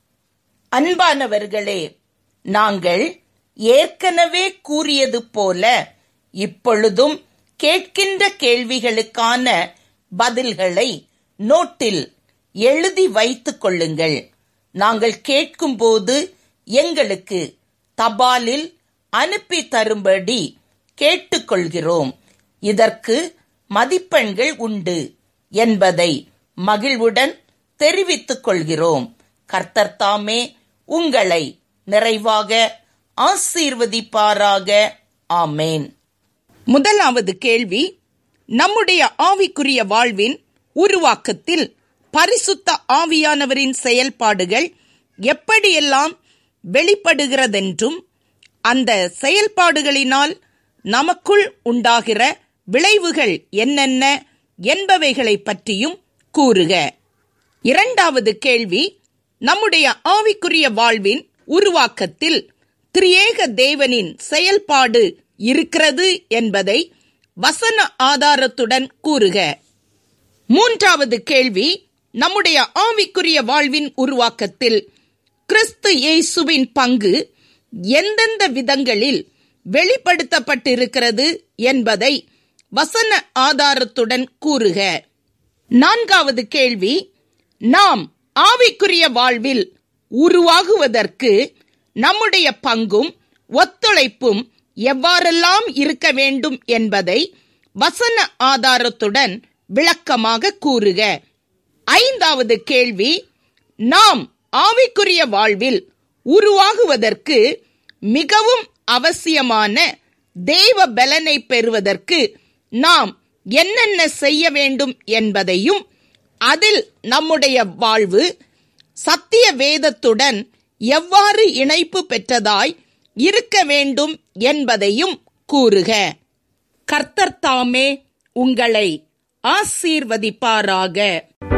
அன்பானவர்களே, நாங்கள் ஏற்கனவே கூறியது போல இப்பொழுதும் கேட்கின்ற கேள்விகளுக்கான பதில்களை நோட்டில் எழுதி வைத்துக் கொள்ளுங்கள். நாங்கள் கேட்கும்போது எங்களுக்கு தபாலில் அனுப்பி தரும்படி கேட்டுக்கொள்கிறோம். இதற்கு மதிப்பெண்கள் உண்டு என்பதை மகிழ்வுடன் தெரிவித்துக் கொள்கிறோம். கர்த்தர் தாமே உங்களை நிறைவாக ஆசீர்வதிப்பாராக. ஆமேன். முதலாவது கேள்வி, நம்முடைய ஆவிக்குரிய வாழ்வின் உருவாக்கத்தில் பரிசுத்த ஆவியானவரின் செயல்பாடுகள் எப்படியெல்லாம் வெளிப்படுகிறதென்றும் அந்த செயல்பாடுகளினால் நமக்குள் உண்டாகிற விளைவுகள் என்னென்ன என்பவைகளை பற்றியும் கூறுக. இரண்டாவது கேள்வி, நம்முடைய ஆவிக்குரிய வாழ்வின் உருவாக்கத்தில் திரியேக தேவனின் செயல்பாடு இருக்கிறது என்பதை வசன ஆதாரத்துடன் கூறுக. மூன்றாவது கேள்வி, நம்முடைய ஆவிக்குரிய வாழ்வின் உருவாக்கத்தில் கிறிஸ்து இயேசுவின் பங்கு எந்தெந்த விதங்களில் வெளிப்படுத்தப்பட்டிருக்கிறது என்பதை வசன ஆதாரத்துடன் கூறுக. நான்காவது கேள்வி, நாம் ஆவிக்குரிய வாழ்வில் உருவாகுவதற்கு நம்முடைய பங்கும் ஒத்துழைப்பும் எவ்வாறெல்லாம் இருக்க வேண்டும் என்பதை வசன ஆதாரத்துடன் விளக்கமாக கூறுக. ஐந்தாவது கேள்வி, நாம் ஆவிக்குரிய வாழ்வில் உருவாகுவதற்கு மிகவும் அவசியமான தேவ பலனை பெறுவதற்கு நாம் என்னென்ன செய்ய வேண்டும் என்பதையும் அதில் நம்முடைய வாழ்வு சத்திய வேதத்துடன் எவ்வாறு இணைப்பு பெற்றதாய் இருக்க வேண்டும் என்பதையும் கூறுக. கர்த்தர் தாமே உங்களை ஆசீர்வதிப்பாராக.